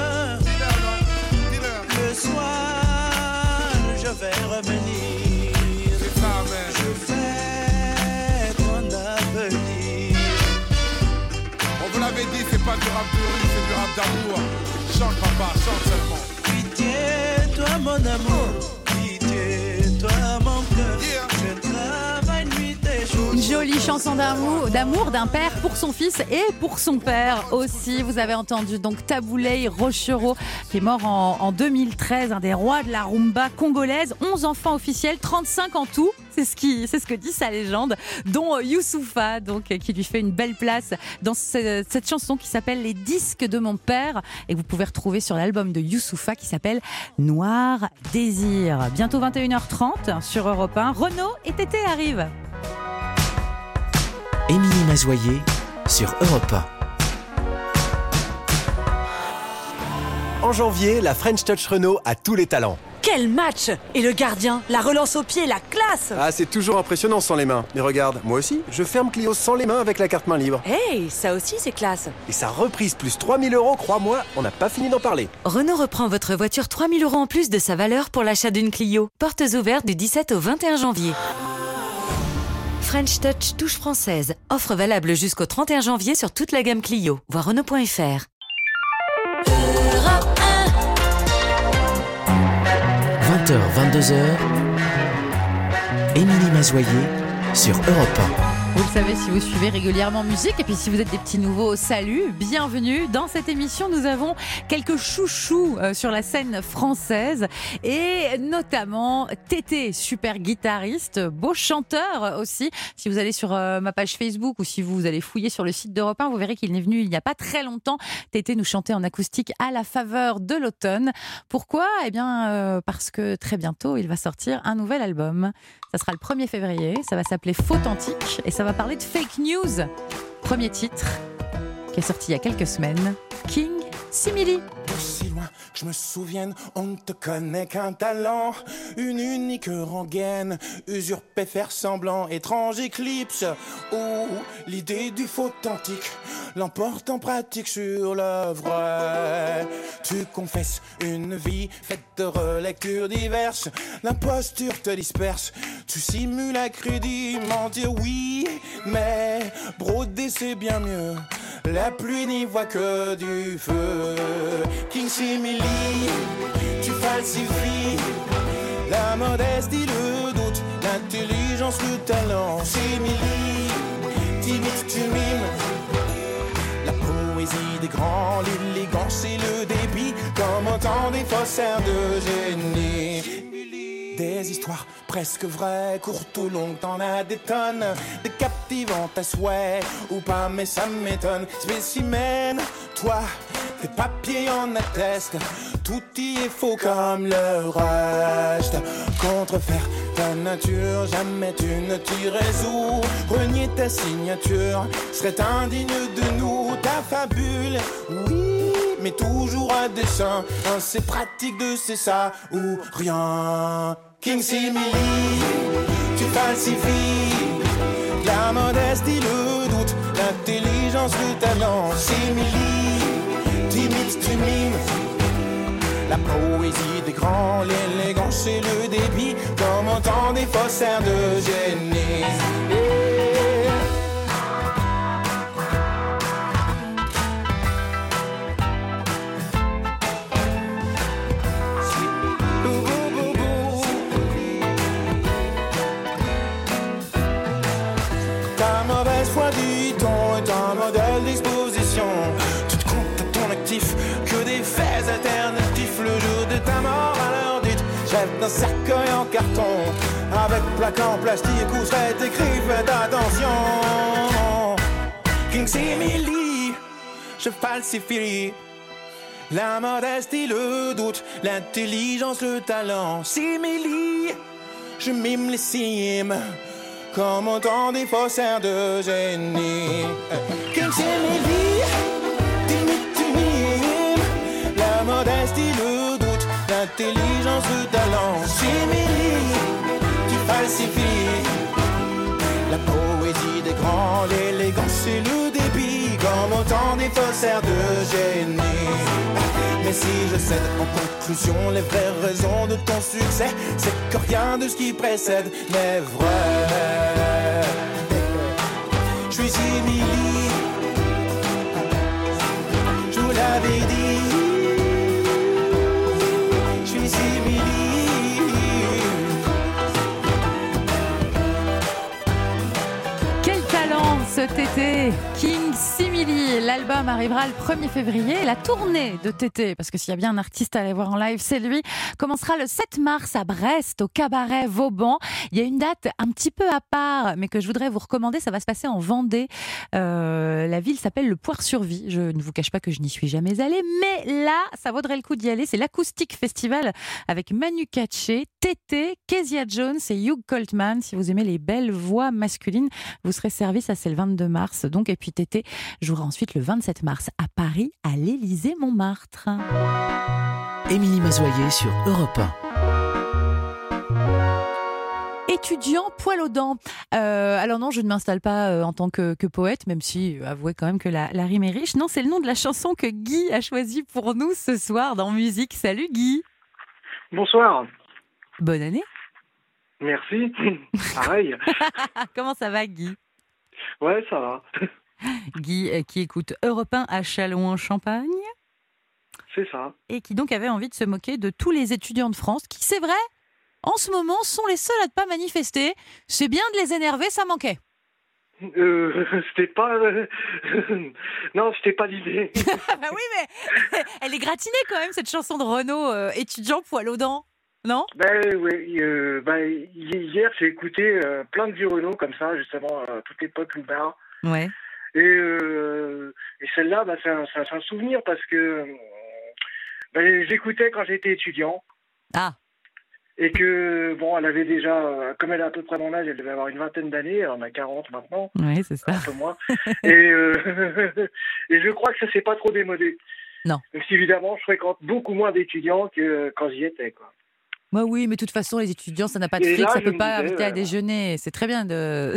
Le soir, je vais revenir. C'est ça, man. Je fais ton avenir. On vous l'avait dit, c'est pas du rap de rue, c'est du rap d'amour. Chante papa, chante seulement. Pitié, toi mon amour, pitié, toi mon cœur. Yeah. Je travaille nuit et jour. Une jolie chanson d'amour, d'amour d'un père pour son fils et pour son père aussi. Vous avez entendu donc Tabouley Rochereau, qui est mort en, en deux mille treize, un des rois de la rumba congolaise. onze enfants officiels, trente-cinq en tout. C'est ce, qui, c'est ce que dit sa légende, dont Youssoupha, donc, qui lui fait une belle place dans ce, cette chanson qui s'appelle Les disques de mon père et que vous pouvez retrouver sur l'album de Youssoupha qui s'appelle Noir Désir. Bientôt vingt et une heures trente sur Europe un. Renaud et Tété arrivent. Émilie Mazoyer sur Europe un. En janvier, la French Touch Renault a tous les talents. Quel match! Et le gardien, la relance au pied, la classe! Ah, c'est toujours impressionnant sans les mains. Mais regarde, moi aussi, je ferme Clio sans les mains avec la carte main libre. Hey, ça aussi c'est classe! Et sa reprise plus trois mille euros, crois-moi, on n'a pas fini d'en parler. Renault reprend votre voiture trois mille euros en plus de sa valeur pour l'achat d'une Clio. Portes ouvertes du dix-sept au vingt et un janvier. French Touch touche française. Offre valable jusqu'au trente et un janvier sur toute la gamme Clio. Voir Renault point F R. vingt heures, vingt-deux heures, Émilie Mazoyer sur Europe un. Vous le savez si vous suivez régulièrement musique, et puis si vous êtes des petits nouveaux, salut, bienvenue. Dans cette émission, nous avons quelques chouchous euh, sur la scène française, et notamment Tété, super guitariste, beau chanteur aussi. Si vous allez sur euh, ma page Facebook ou si vous allez fouiller sur le site d'Europe un, vous verrez qu'il est venu il n'y a pas très longtemps. Tété nous chantait en acoustique à la faveur de l'automne. Pourquoi ? Eh bien, euh, parce que très bientôt, il va sortir un nouvel album. Ça sera le premier février, ça va s'appeler Fauthentique et ça va parler de fake news. Premier titre, qui est sorti il y a quelques semaines, King Simili. Aussi loin que je me souvienne, on ne te connaît qu'un talent, une unique rengaine, usurper, faire semblant, étrange éclipse, où l'idée du faux authentique l'emporte en pratique sur le vrai. Tu confesses une vie faite de relectures diverses, l'imposture te disperse, tu simules à crédit, mentir oui, mais broder c'est bien mieux, la pluie n'y voit que du feu. King Simili, tu falsifies la modestie, le doute, l'intelligence, le talent. Simili, timide, tu mimes la poésie des grands, l'élégance et le débit, comme autant des faussaires de génie. Des histoires presque vraies, courtes ou longues, t'en as des tonnes, des captivantes à souhait, ou pas mais ça m'étonne. Spécimen, toi, tes papiers en attestent, tout y est faux comme le reste. Contrefaire ta nature, jamais tu ne t'y résous. Renier ta signature serait indigne de nous. Ta fabule, oui, mais toujours à dessein. C'est pratique de c'est ça ou rien. King Simili, tu falsifies la modestie, le doute, l'intelligence, le talent. Simili, timide, tu mimes la poésie des grands, l'élégance et le débit, comme autant des faussaires de génie. Ta mauvaise foi, dit-on, est un modèle d'exposition. Tu te comptes à ton actif que des faits alternatifs. Le jour de ta mort à l'heure dite, chef d'un cercueil en carton, avec plaque en plastique où serait écrit faites attention. King Simili, je falsifie la modestie, le doute, l'intelligence, le talent. Simili, je mime les cimes, comme autant des faussaires de génie. King Simili, timide, tu mimes la modestie, le doute, l'intelligence, le talent. Simili, tu falsifies la poésie des grands, l'élégance et le débit, comme autant des faussaires de génie. Mais si je cède en conclusion les vraies raisons de ton succès, c'est que rien de ce qui précède n'est vrai. Je suis Simili, je vous l'avais dit. Je suis Simili. Quel talent! Tété, King Simili. L'album arrivera le premier février. La tournée de Tété, parce que s'il y a bien un artiste à aller voir en live, c'est lui, commencera le sept mars à Brest, au Cabaret Vauban. Il y a une date un petit peu à part, mais que je voudrais vous recommander. Ça va se passer en Vendée. Euh, la ville s'appelle le Poire-sur-Vie. Je ne vous cache pas que je n'y suis jamais allée, mais là, ça vaudrait le coup d'y aller. C'est l'Acoustique Festival avec Manu Katché, Tété, Kezia Jones et Hugh Coltman. Si vous aimez les belles voix masculines, vous serez servi. Ça, c'est le vingt-deux mars. Donc, et puis Tété jouera ensuite le vingt-sept mars à Paris, à l'Élysée-Montmartre. Émilie Mazoyer sur Europe un. Étudiant poil aux dents. Euh, alors non, je ne m'installe pas euh, en tant que, que poète, même si, euh, avouez quand même que la, la rime est riche. Non, c'est le nom de la chanson que Guy a choisi pour nous ce soir dans Musique. Salut Guy. Bonsoir. Bonne année. Merci. Pareil. Comment ça va, Guy? Ouais, ça va. Guy euh, qui écoute Europe un à Châlons-en-Champagne. C'est ça. Et qui donc avait envie de se moquer de tous les étudiants de France qui, c'est vrai, en ce moment, sont les seuls à ne pas manifester. C'est bien de les énerver, ça manquait. Euh, c'était pas... Euh... non, c'était pas l'idée. Bah oui, mais elle est gratinée quand même, cette chanson de Renaud, euh, étudiant poil aux dents, non? Ben oui, euh, ben, hier, j'ai écouté euh, plein de vieux Renaud comme ça, justement, à toute l'époque Loubert. Ouais. Et, euh, et celle-là, ben, c'est un, c'est un souvenir parce que ben, j'écoutais quand j'étais étudiant. Ah. Et que, bon, elle avait déjà, comme elle a à peu près mon âge, elle devait avoir une vingtaine d'années, elle en a quarante maintenant. Oui, c'est ça. Un peu moins. et, euh, et je crois que ça s'est pas trop démodé. Non. Même si, évidemment, je fréquente beaucoup moins d'étudiants que quand j'y étais, quoi. Bah oui, mais de toute façon, les étudiants, ça n'a pas de fric, ça ne peut pas inviter à déjeuner. C'est très bien de...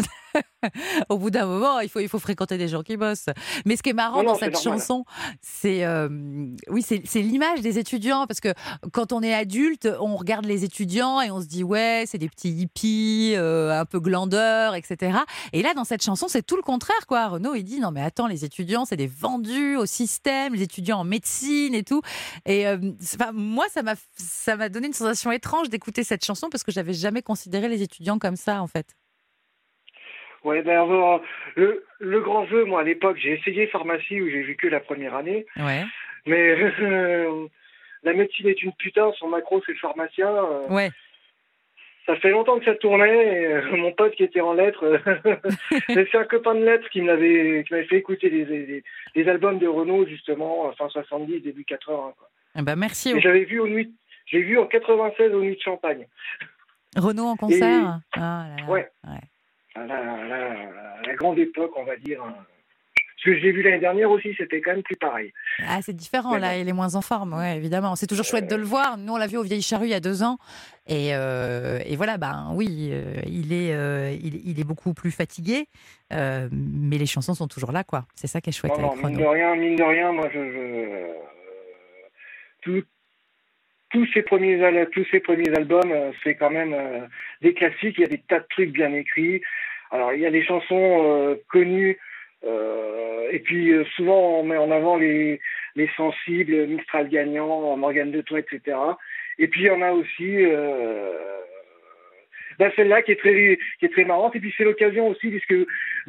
Au bout d'un moment, il faut, il faut fréquenter des gens qui bossent. Mais ce qui est marrant non, non, dans cette chanson, c'est, euh, oui, c'est, c'est l'image des étudiants. Parce que quand on est adulte, on regarde les étudiants et on se dit, ouais, c'est des petits hippies, euh, un peu glandeurs, et cetera. Et là, dans cette chanson, c'est tout le contraire, quoi. Renaud, il dit, non, mais attends, les étudiants, c'est des vendus au système, les étudiants en médecine et tout. Et euh, moi, ça m'a, ça m'a donné une sensation étrange d'écouter cette chanson parce que j'avais jamais considéré les étudiants comme ça, en fait. Ouais, ben alors, le, le grand jeu, moi à l'époque, j'ai essayé pharmacie où j'ai vécu la première année. Ouais. Mais euh, la médecine est une putain, son macro c'est le pharmacien. Euh, ouais. Ça fait longtemps que ça tournait. Et, euh, mon pote qui était en lettres, c'est un copain de lettres qui m'avait qui m'avait fait écouter les, les, les albums de Renaud justement, fin soixante-dix, début quatre-vingts. Quoi. Eh ben merci. Et j'avais vu aux nuits, j'ai vu en quatre-vingt-seize aux Nuits de Champagne. Renaud en concert. Et, ah, là, là. Ouais. ouais. La, la, la, la grande époque, on va dire. Ce que j'ai vu l'année dernière aussi, c'était quand même plus pareil. Ah, c'est différent, mais là, bon. Il est moins en forme, ouais, évidemment. C'est toujours chouette euh... de le voir. Nous, on l'a vu au Vieilles Charrues il y a deux ans. Et, euh, et voilà, ben oui, euh, il, est, euh, il, il est beaucoup plus fatigué. Euh, mais les chansons sont toujours là, quoi. C'est ça qui est chouette non, avec non, Renaud. Mine de rien, mine de rien, moi, je... je... Tout... Tous ces premiers, tous ces premiers albums, c'est quand même euh, des classiques. Il y a des tas de trucs bien écrits. Alors, il y a des chansons euh, connues. Euh, et puis, euh, souvent, on met en avant les, les sensibles, Mistral gagnant, Morgane de Toi, et cetera. Et puis, il y en a aussi euh, ben, celle-là qui est très, qui est très marrante. Et puis, c'est l'occasion aussi, puisque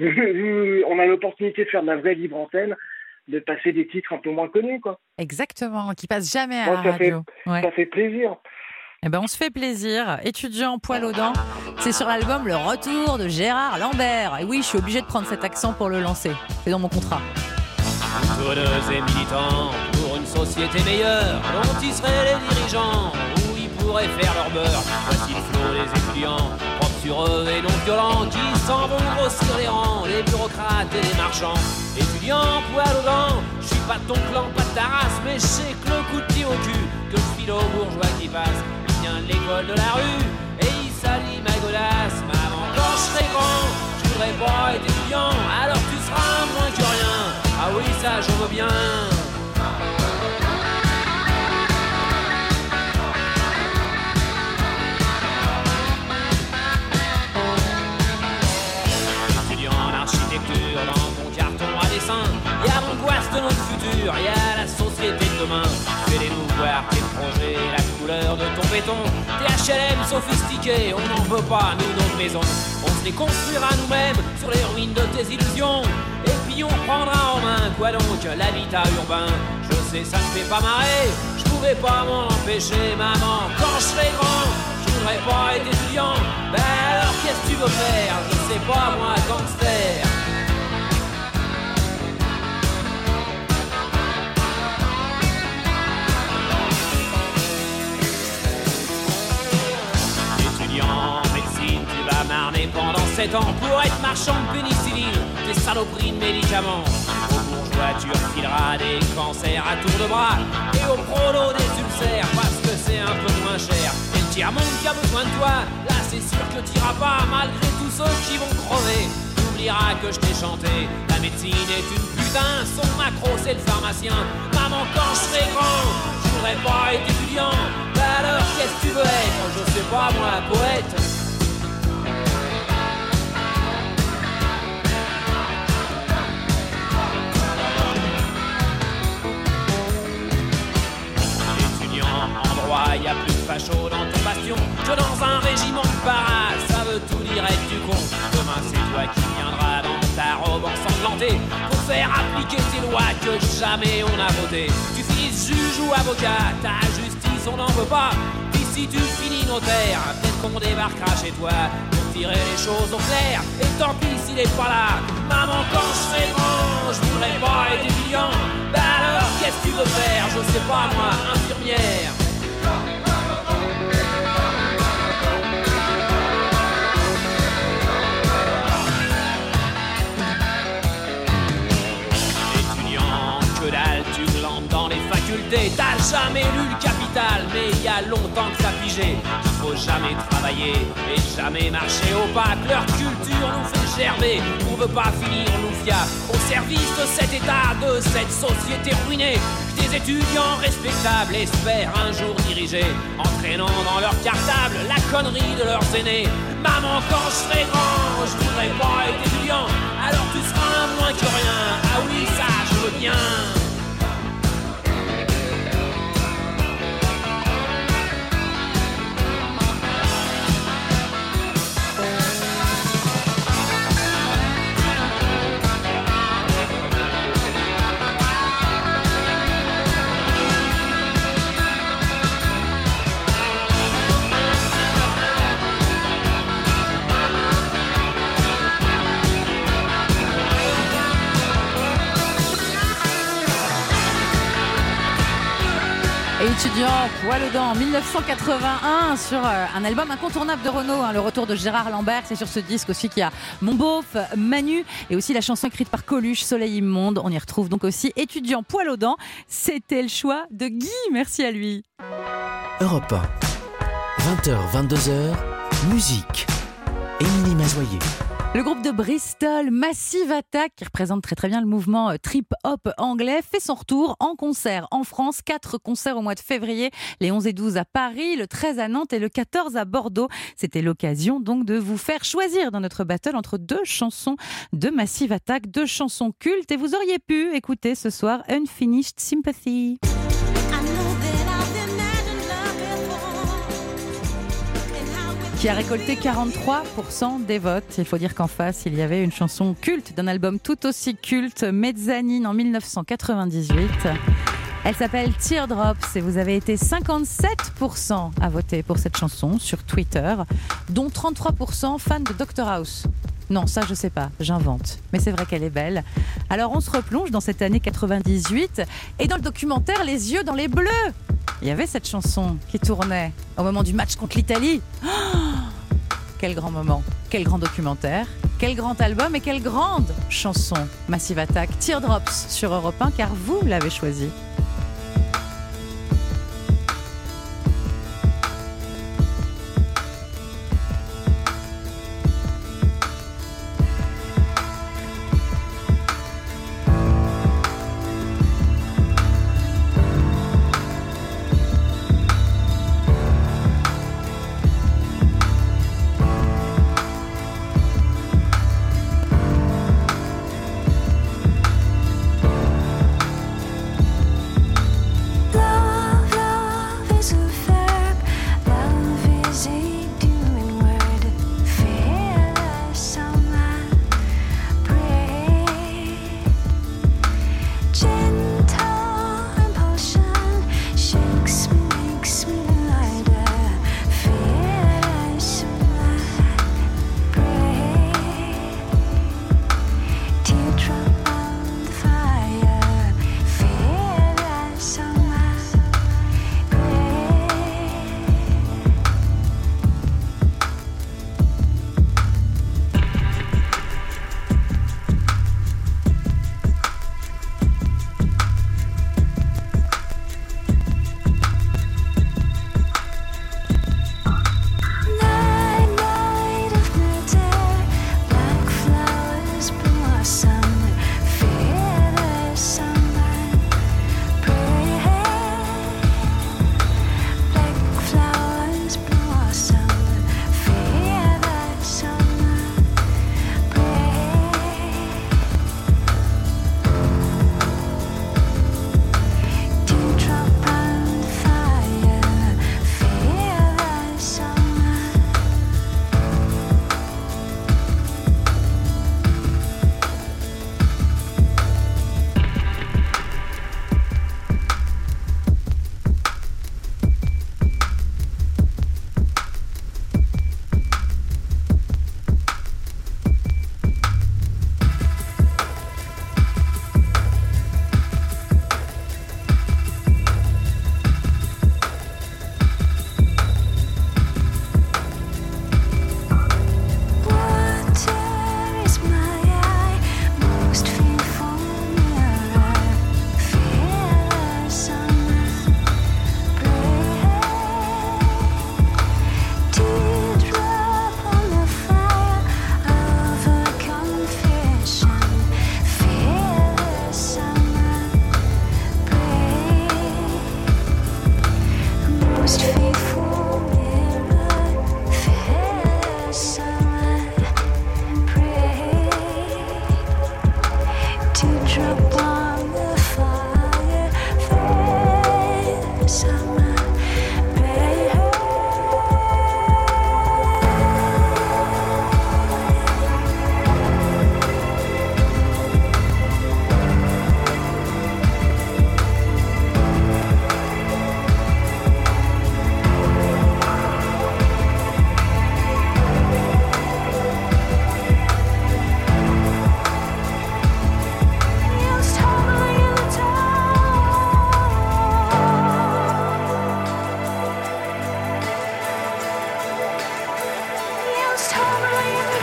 on a l'opportunité de faire de la vraie libre antenne, de passer des titres un peu moins connus, quoi. Exactement, qui passent jamais à Moi, la ça radio. Fait, ouais. Ça fait plaisir. Eh ben, on se fait plaisir. Étudiant poil aux dents, c'est sur l'album Le Retour de Gérard Lambert. Et oui, je suis obligée de prendre cet accent pour le lancer. C'est dans mon contrat. Tourneuses et militants pour une société meilleure, dont ils seraient les dirigeants, où ils pourraient faire leur beurre. Voici le flot des étudiants, propres sur eux et non violents, qui s'en vont grossir les rangs, les bureaucrates et les marchands. Étudiant poil aux dents, je suis pas de ton clan, pas de ta race, mais je sais que le coup de pied au cul, que je file aux bourgeois qui passent. Il vient de l'école de la rue, et il salit ma godasse. Maman, quand je serai grand, je voudrais pas être étudiant, alors tu seras moins que rien. Ah oui, ça, je veux bien. Étudiant en architecture, dans mon carton à dessin, y a l'angoisse de notre futur, y a la société de demain. Fais-les nous voir tes projets, la couleur de ton béton. Des H L M sophistiqués, on n'en veut pas, nous, nos maisons. On se les construira nous-mêmes sur les ruines de tes illusions. Et puis on prendra en main, quoi donc, l'habitat urbain. Je sais, ça ne fait pas marrer, je pouvais pas m'en empêcher, maman. Quand je serai grand, je voudrais pas être étudiant. Ben alors qu'est-ce que tu veux faire? Je sais pas, moi, gangster. Étudiant en médecine, tu vas marner pendant sept ans pour être marchand de pénicilline, des saloperies de médicaments. Aux bourgeois, tu refileras des cancers à tour de bras et aux prolos des ulcères parce que c'est un peu moins cher. Et le tiers-monde qui a besoin de toi, là c'est sûr que t'iras pas malgré tous ceux qui vont crever. T'oublieras que je t'ai chanté, la médecine est une putain, son macro c'est le pharmacien. Maman, quand je serai grand, je voudrais pas être étudiant. Bah alors qu'est-ce que tu veux être? Je sais pas moi, poète. Y'a plus de facho dans ton bastion que dans un régiment de paras. Ça veut tout dire être du con. Demain c'est toi qui viendras dans ta robe ensanglantée pour faire appliquer tes lois que jamais on a votées. Tu finis juge ou avocat, ta justice on n'en veut pas. D'ici tu finis notaire, peut-être qu'on débarquera chez toi pour tirer les choses au clair. Et tant pis s'il est pas là. Maman, quand je serai grand, je voudrais pas être étudiant. Bah alors qu'est-ce que tu veux faire? Je sais pas moi, infirmière. Que dalle, tu glandes dans les facultés. T'as jamais lu le Capital, mais il y a longtemps que t'as pigé qu'il faut jamais travailler et jamais marcher au pas. Que leur culture nous fait gerber, on veut pas finir l'oufia au service de cet état, de cette société ruinée. Que des étudiants respectables espèrent un jour diriger, entraînant dans leur cartable la connerie de leurs aînés. Maman, quand je serai grand, je voudrais pas être étudiant. Alors tu seras un moins que rien. Ah oui, ça je veux bien. Étudiant, poil aux dents, dix-neuf cent quatre-vingt-un, sur euh, un album incontournable de Renaud, hein, le retour de Gérard Lambert. C'est sur ce disque aussi qu'il y a Mon beauf, Manu, et aussi la chanson écrite par Coluche, Soleil immonde. On y retrouve donc aussi Étudiant, poil aux dents. C'était le choix de Guy, merci à lui. Europe un, vingt heures, vingt-deux heures, musique. Émilie Mazoyer. Le groupe de Bristol, Massive Attack, qui représente très très bien le mouvement trip-hop anglais, fait son retour en concert en France. Quatre concerts au mois de février, les onze et douze à Paris, le treize à Nantes et le quatorze à Bordeaux. C'était l'occasion donc de vous faire choisir dans notre battle entre deux chansons de Massive Attack, deux chansons cultes. Et vous auriez pu écouter ce soir Unfinished Sympathy. Qui a récolté quarante-trois pour cent des votes. Il faut dire qu'en face, il y avait une chanson culte d'un album tout aussi culte, Mezzanine en dix-neuf cent quatre-vingt-dix-huit. Elle s'appelle Teardrops et vous avez été cinquante-sept pour cent à voter pour cette chanson sur Twitter, dont trente-trois pour cent fans de docteur House. Non, ça je sais pas, j'invente. Mais c'est vrai qu'elle est belle. Alors on se replonge dans cette année quatre-vingt-dix-huit et dans le documentaire Les yeux dans les bleus. Il y avait cette chanson qui tournait au moment du match contre l'Italie. Oh, quel grand moment, quel grand documentaire, quel grand album et quelle grande chanson. Massive Attack, Teardrops sur Europe un, car vous l'avez choisi.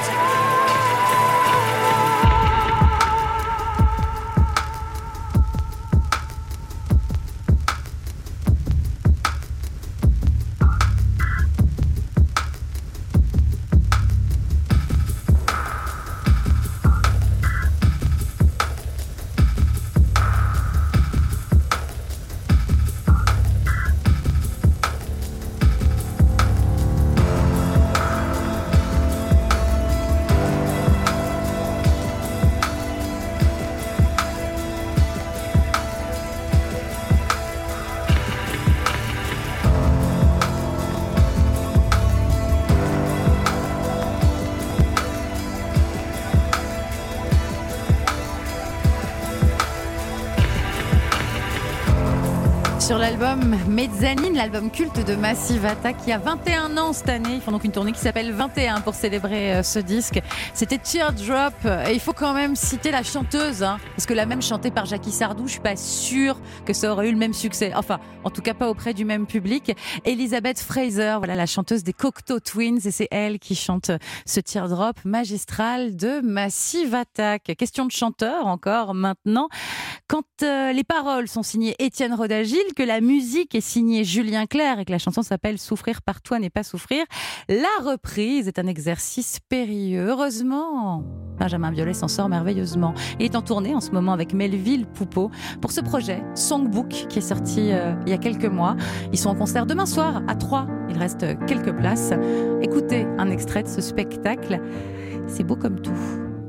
Sur l'album Mezzanine, l'album culte de Massive Attack, qui a vingt et un ans cette année. Ils font donc une tournée qui s'appelle vingt et un pour célébrer euh, ce disque. C'était Teardrop. Et il faut quand même citer la chanteuse, hein, parce que la même chantée par Jackie Sardou, je suis pas sûre que ça aurait eu le même succès. Enfin, en tout cas pas auprès du même public. Elizabeth Fraser, voilà la chanteuse des Cocteau Twins, et c'est elle qui chante ce Teardrop magistral de Massive Attack. Question de chanteur encore maintenant. Quand euh, les paroles sont signées Étienne Rodagil, que la musique est signée Julien Clerc et que la chanson s'appelle Souffrir par toi n'est pas souffrir, la reprise est un exercice périlleux. Heureusement, Benjamin Biolay s'en sort merveilleusement. Il est en tournée en ce moment avec Melville Poupeau pour ce projet Songbook qui est sorti euh, il y a quelques mois. Ils sont en concert demain soir à Troyes. Il reste quelques places. Écoutez un extrait de ce spectacle. C'est beau comme tout.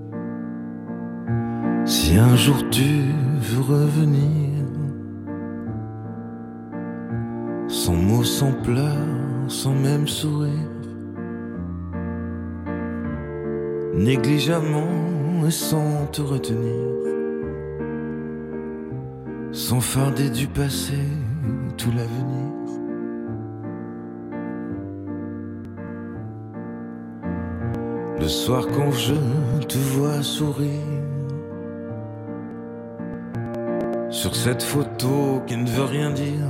Si un jour tu veux revenir, sans mots, sans pleurs, sans même sourire, négligemment et sans te retenir, sans farder du passé tout l'avenir, le soir quand je te vois sourire, sur cette photo qui ne veut rien dire,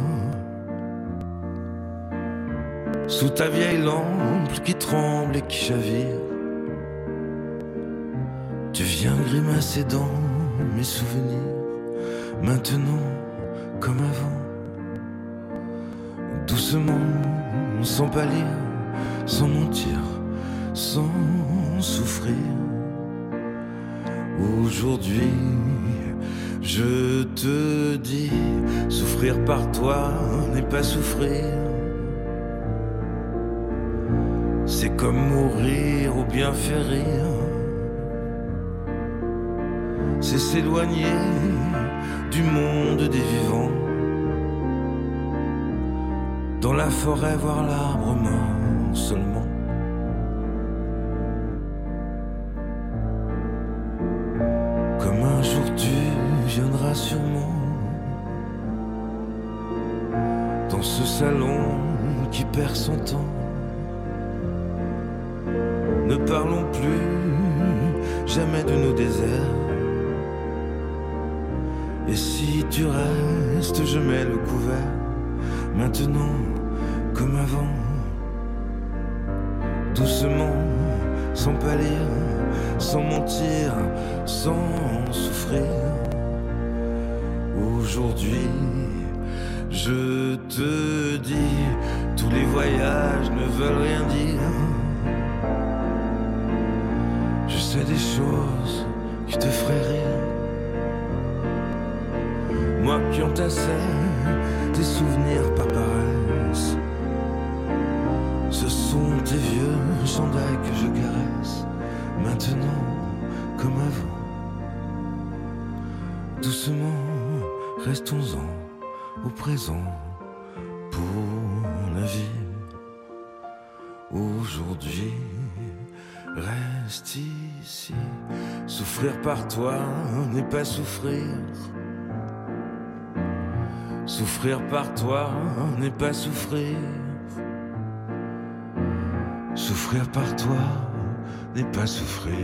sous ta vieille lampe qui tremble et qui chavire, tu viens grimacer dans mes souvenirs, maintenant comme avant, doucement, sans pâlir, sans mentir, sans souffrir. Aujourd'hui, je te dis, souffrir par toi n'est pas souffrir. C'est comme mourir ou bien faire rire. C'est s'éloigner du monde des vivants. Dans la forêt voir l'arbre mort seulement. Comme un jour tu viendras sûrement dans ce salon qui perd son temps. Ne parlons plus jamais de nos déserts. Et si tu restes, je mets le couvert. Maintenant, comme avant, doucement, sans pâlir, sans mentir, sans souffrir. Aujourd'hui, je te dis, tous les voyages ne veulent rien dire. Je sais des choses qui te feraient rire. Moi qui entassais tes souvenirs par paresse. Ce sont tes vieux chandails que je caresse. Maintenant, comme avant. Doucement, restons-en au présent pour la vie. Aujourd'hui, reste ici. Souffrir par toi n'est pas souffrir. Souffrir par toi n'est pas souffrir. Souffrir par toi n'est pas souffrir.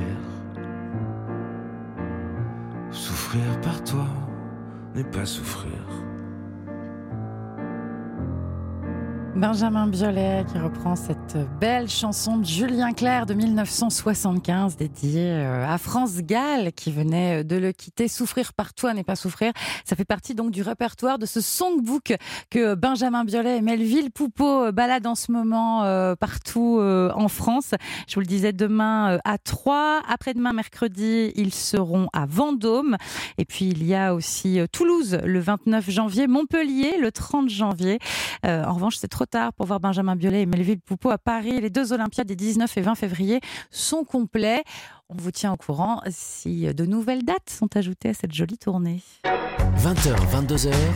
Souffrir par toi n'est pas souffrir. Benjamin Biolay qui reprend cette cette belle chanson de Julien Clerc de mille neuf cent soixante-quinze dédiée à France Gall qui venait de le quitter. Souffrir par toi n'est pas souffrir. Ça fait partie donc du répertoire de ce songbook que Benjamin Biolay et Melville Poupeau baladent en ce moment euh, partout euh, en France. Je vous le disais, demain euh, à Troyes, après-demain mercredi, ils seront à Vendôme. Et puis il y a aussi euh, Toulouse le vingt-neuf janvier, Montpellier le trente janvier. Euh, en revanche, c'est trop tard pour voir Benjamin Biolay et Melville Poupeau à Paris. Les deux Olympiades des dix-neuf et vingt février sont complets. On vous tient au courant si de nouvelles dates sont ajoutées à cette jolie tournée. vingt heures, vingt-deux heures.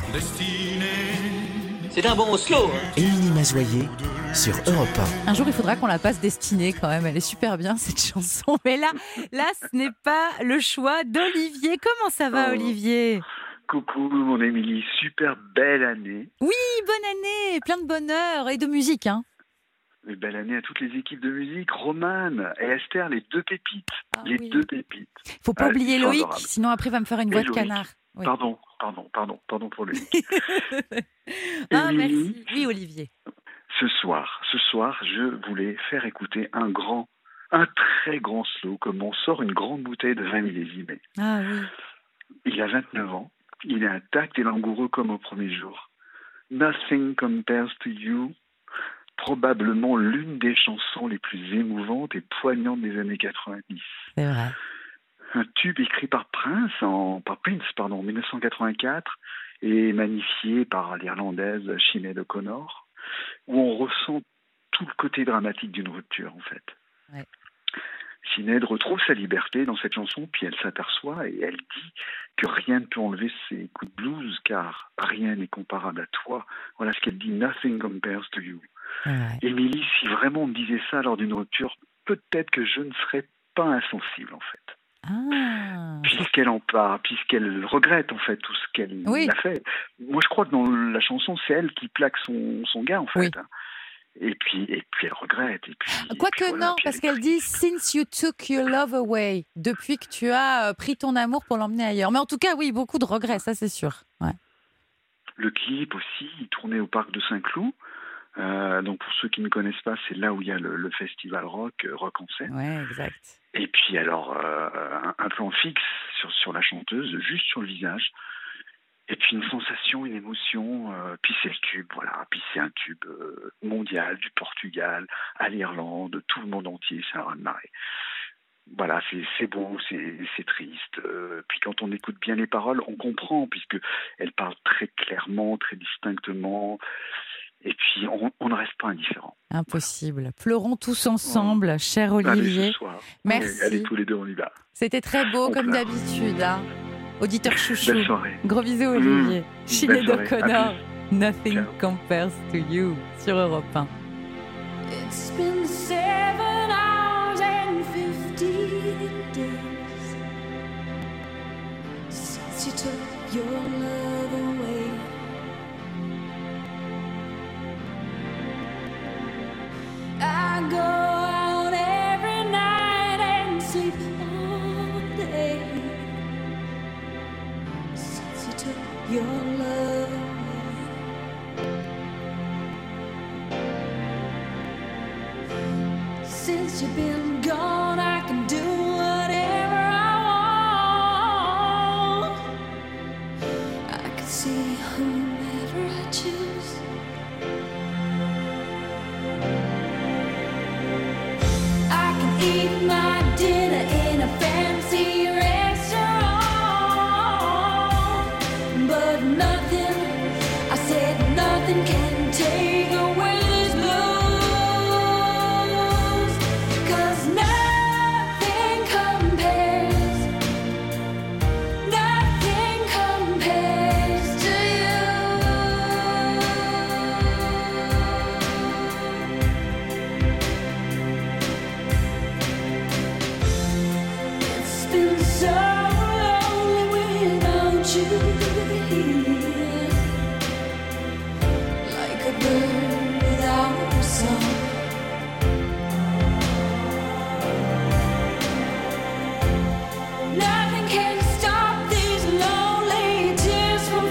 C'est un bon slow. Émilie Mazoyer sur Europe un. Un jour, il faudra qu'on la passe Destinée quand même. Elle est super bien cette chanson. Mais là, là, ce n'est pas le choix d'Olivier. Comment ça va, oh. Olivier ? Coucou mon Émilie, super belle année. Oui, bonne année, plein de bonheur et de musique, hein. Et belle année à toutes les équipes de musique, Romane et Esther, les deux pépites, ah, les oui. deux pépites. Faut pas ah, oublier Loïc, adorable. Sinon après il va me faire une voix et de Loïc. Canard. Oui. Pardon, pardon, pardon, pardon pour Loïc. ah Émilie, merci. Oui Olivier. Ce soir, ce soir, je voulais faire écouter un grand, un très grand slow, comme on sort une grande bouteille de vin millésimé. Ah oui. Il a vingt-neuf ans. Il est intact et langoureux comme au premier jour. Nothing Compares to You, probablement l'une des chansons les plus émouvantes et poignantes des années quatre-vingt-dix. C'est vrai. Un tube écrit par Prince en, par Prince, pardon, en dix-neuf cent quatre-vingt-quatre et magnifié par l'Irlandaise Sinéad O'Connor, où on ressent tout le côté dramatique d'une rupture, en fait. Ouais. Sinéad retrouve sa liberté dans cette chanson, puis elle s'aperçoit et elle dit que rien ne peut enlever ses coups de blues, car rien n'est comparable à toi. Voilà ce qu'elle dit, Nothing compares to you. Ouais. Émilie, si vraiment on me disait ça lors d'une rupture, peut-être que je ne serais pas insensible, en fait. Ah. Puisqu'elle en parle, puisqu'elle regrette, en fait, tout ce qu'elle oui. a fait. Moi, je crois que dans la chanson, c'est elle qui plaque son, son gars, en fait. Oui. Et puis, et puis elle regrette. Et puis, Quoique voilà, non, parce qu'elle dit « Since you took your love away », depuis que tu as pris ton amour pour l'emmener ailleurs. Mais en tout cas, oui, beaucoup de regrets, ça c'est sûr. Ouais. Le clip aussi, il tournait au parc de Saint-Cloud. Euh, donc pour ceux qui ne connaissent pas, c'est là où il y a le, le festival rock, rock en scène. Ouais, exact. Et puis alors, euh, un, un plan fixe sur, sur la chanteuse, juste sur le visage. Et puis une sensation, une émotion, euh, puis c'est le tube, voilà, puis c'est un tube euh, mondial, du Portugal à l'Irlande, tout le monde entier, c'est un raz-de-marée. Voilà, c'est, c'est beau, c'est, c'est triste. Euh, puis quand on écoute bien les paroles, on comprend, puisque elle parle très clairement, très distinctement. Et puis on, on ne reste pas indifférent. Impossible. Pleurons tous ensemble, oh. cher Olivier. Allez, ce soir. Merci. Allez, tous les deux, on y va. C'était très beau, on comme pleure. D'habitude, hein. Auditeur chouchou. Belle soirée. Gros bisous, Olivier. Mmh. Sinéad O'Connor, Nothing Ciao. Compares to You, sur Europe un. It's been seven hours and fifty days since you took your love away. I go out every night and sleep all day. Your love away. Since you've been gone, I can do whatever I want. I can see whomever I choose. I can eat my dinner in a fancy restaurant. But nothing, I said nothing can take away this blues. 'Cause nothing compares, nothing compares to you. It's been so lonely without you. Like a bird without a song. Nothing can stop these lonely tears from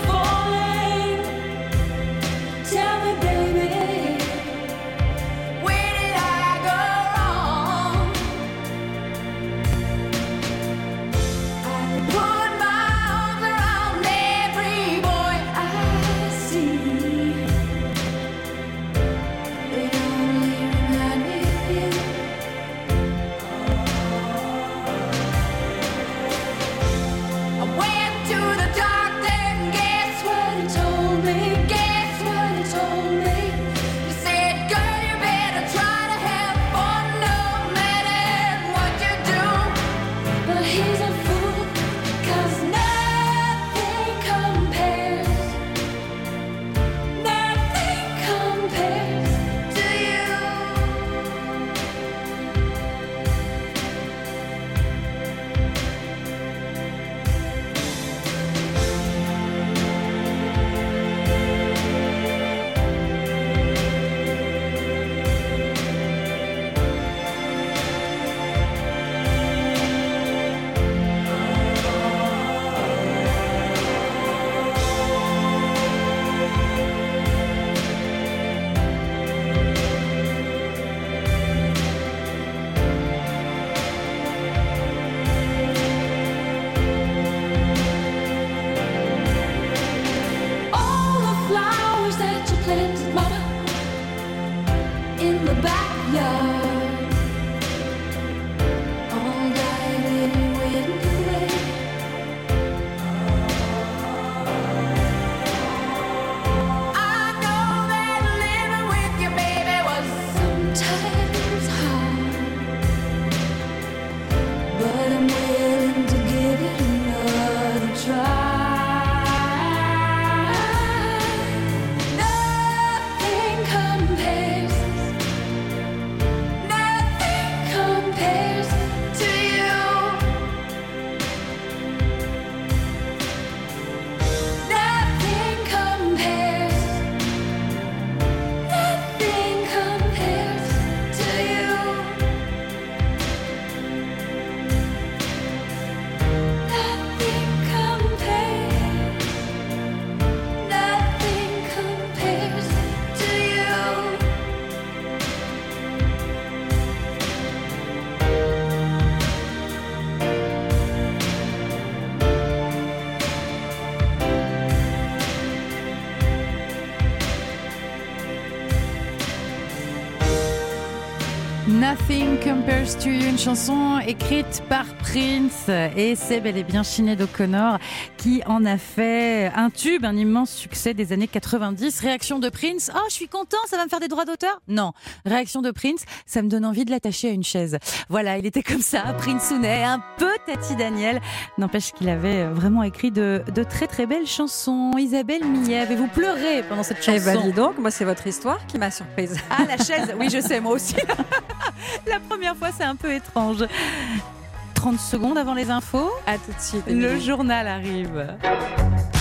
falling. Tell me, baby, where did I Nothing Compares to You, une chanson écrite par Prince, et c'est bel et bien Sinéad O'Connor qui en a fait un tube, un immense succès des années quatre-vingt-dix. Réaction de Prince: oh, je suis content, ça va me faire des droits d'auteur? Non. Réaction de Prince: ça me donne envie de l'attacher à une chaise. Voilà, il était comme ça, Prince Hounet, un peu Tati Daniel. N'empêche qu'il avait vraiment écrit de, de très très belles chansons. Isabelle Millet, avez-vous pleuré pendant cette chanson? Eh ben dis donc, moi c'est votre histoire qui m'a surprise. Ah, la chaise, oui je sais, moi aussi. La première fois, c'est un peu étrange. trente secondes avant les infos. À tout de suite. Le journal arrive.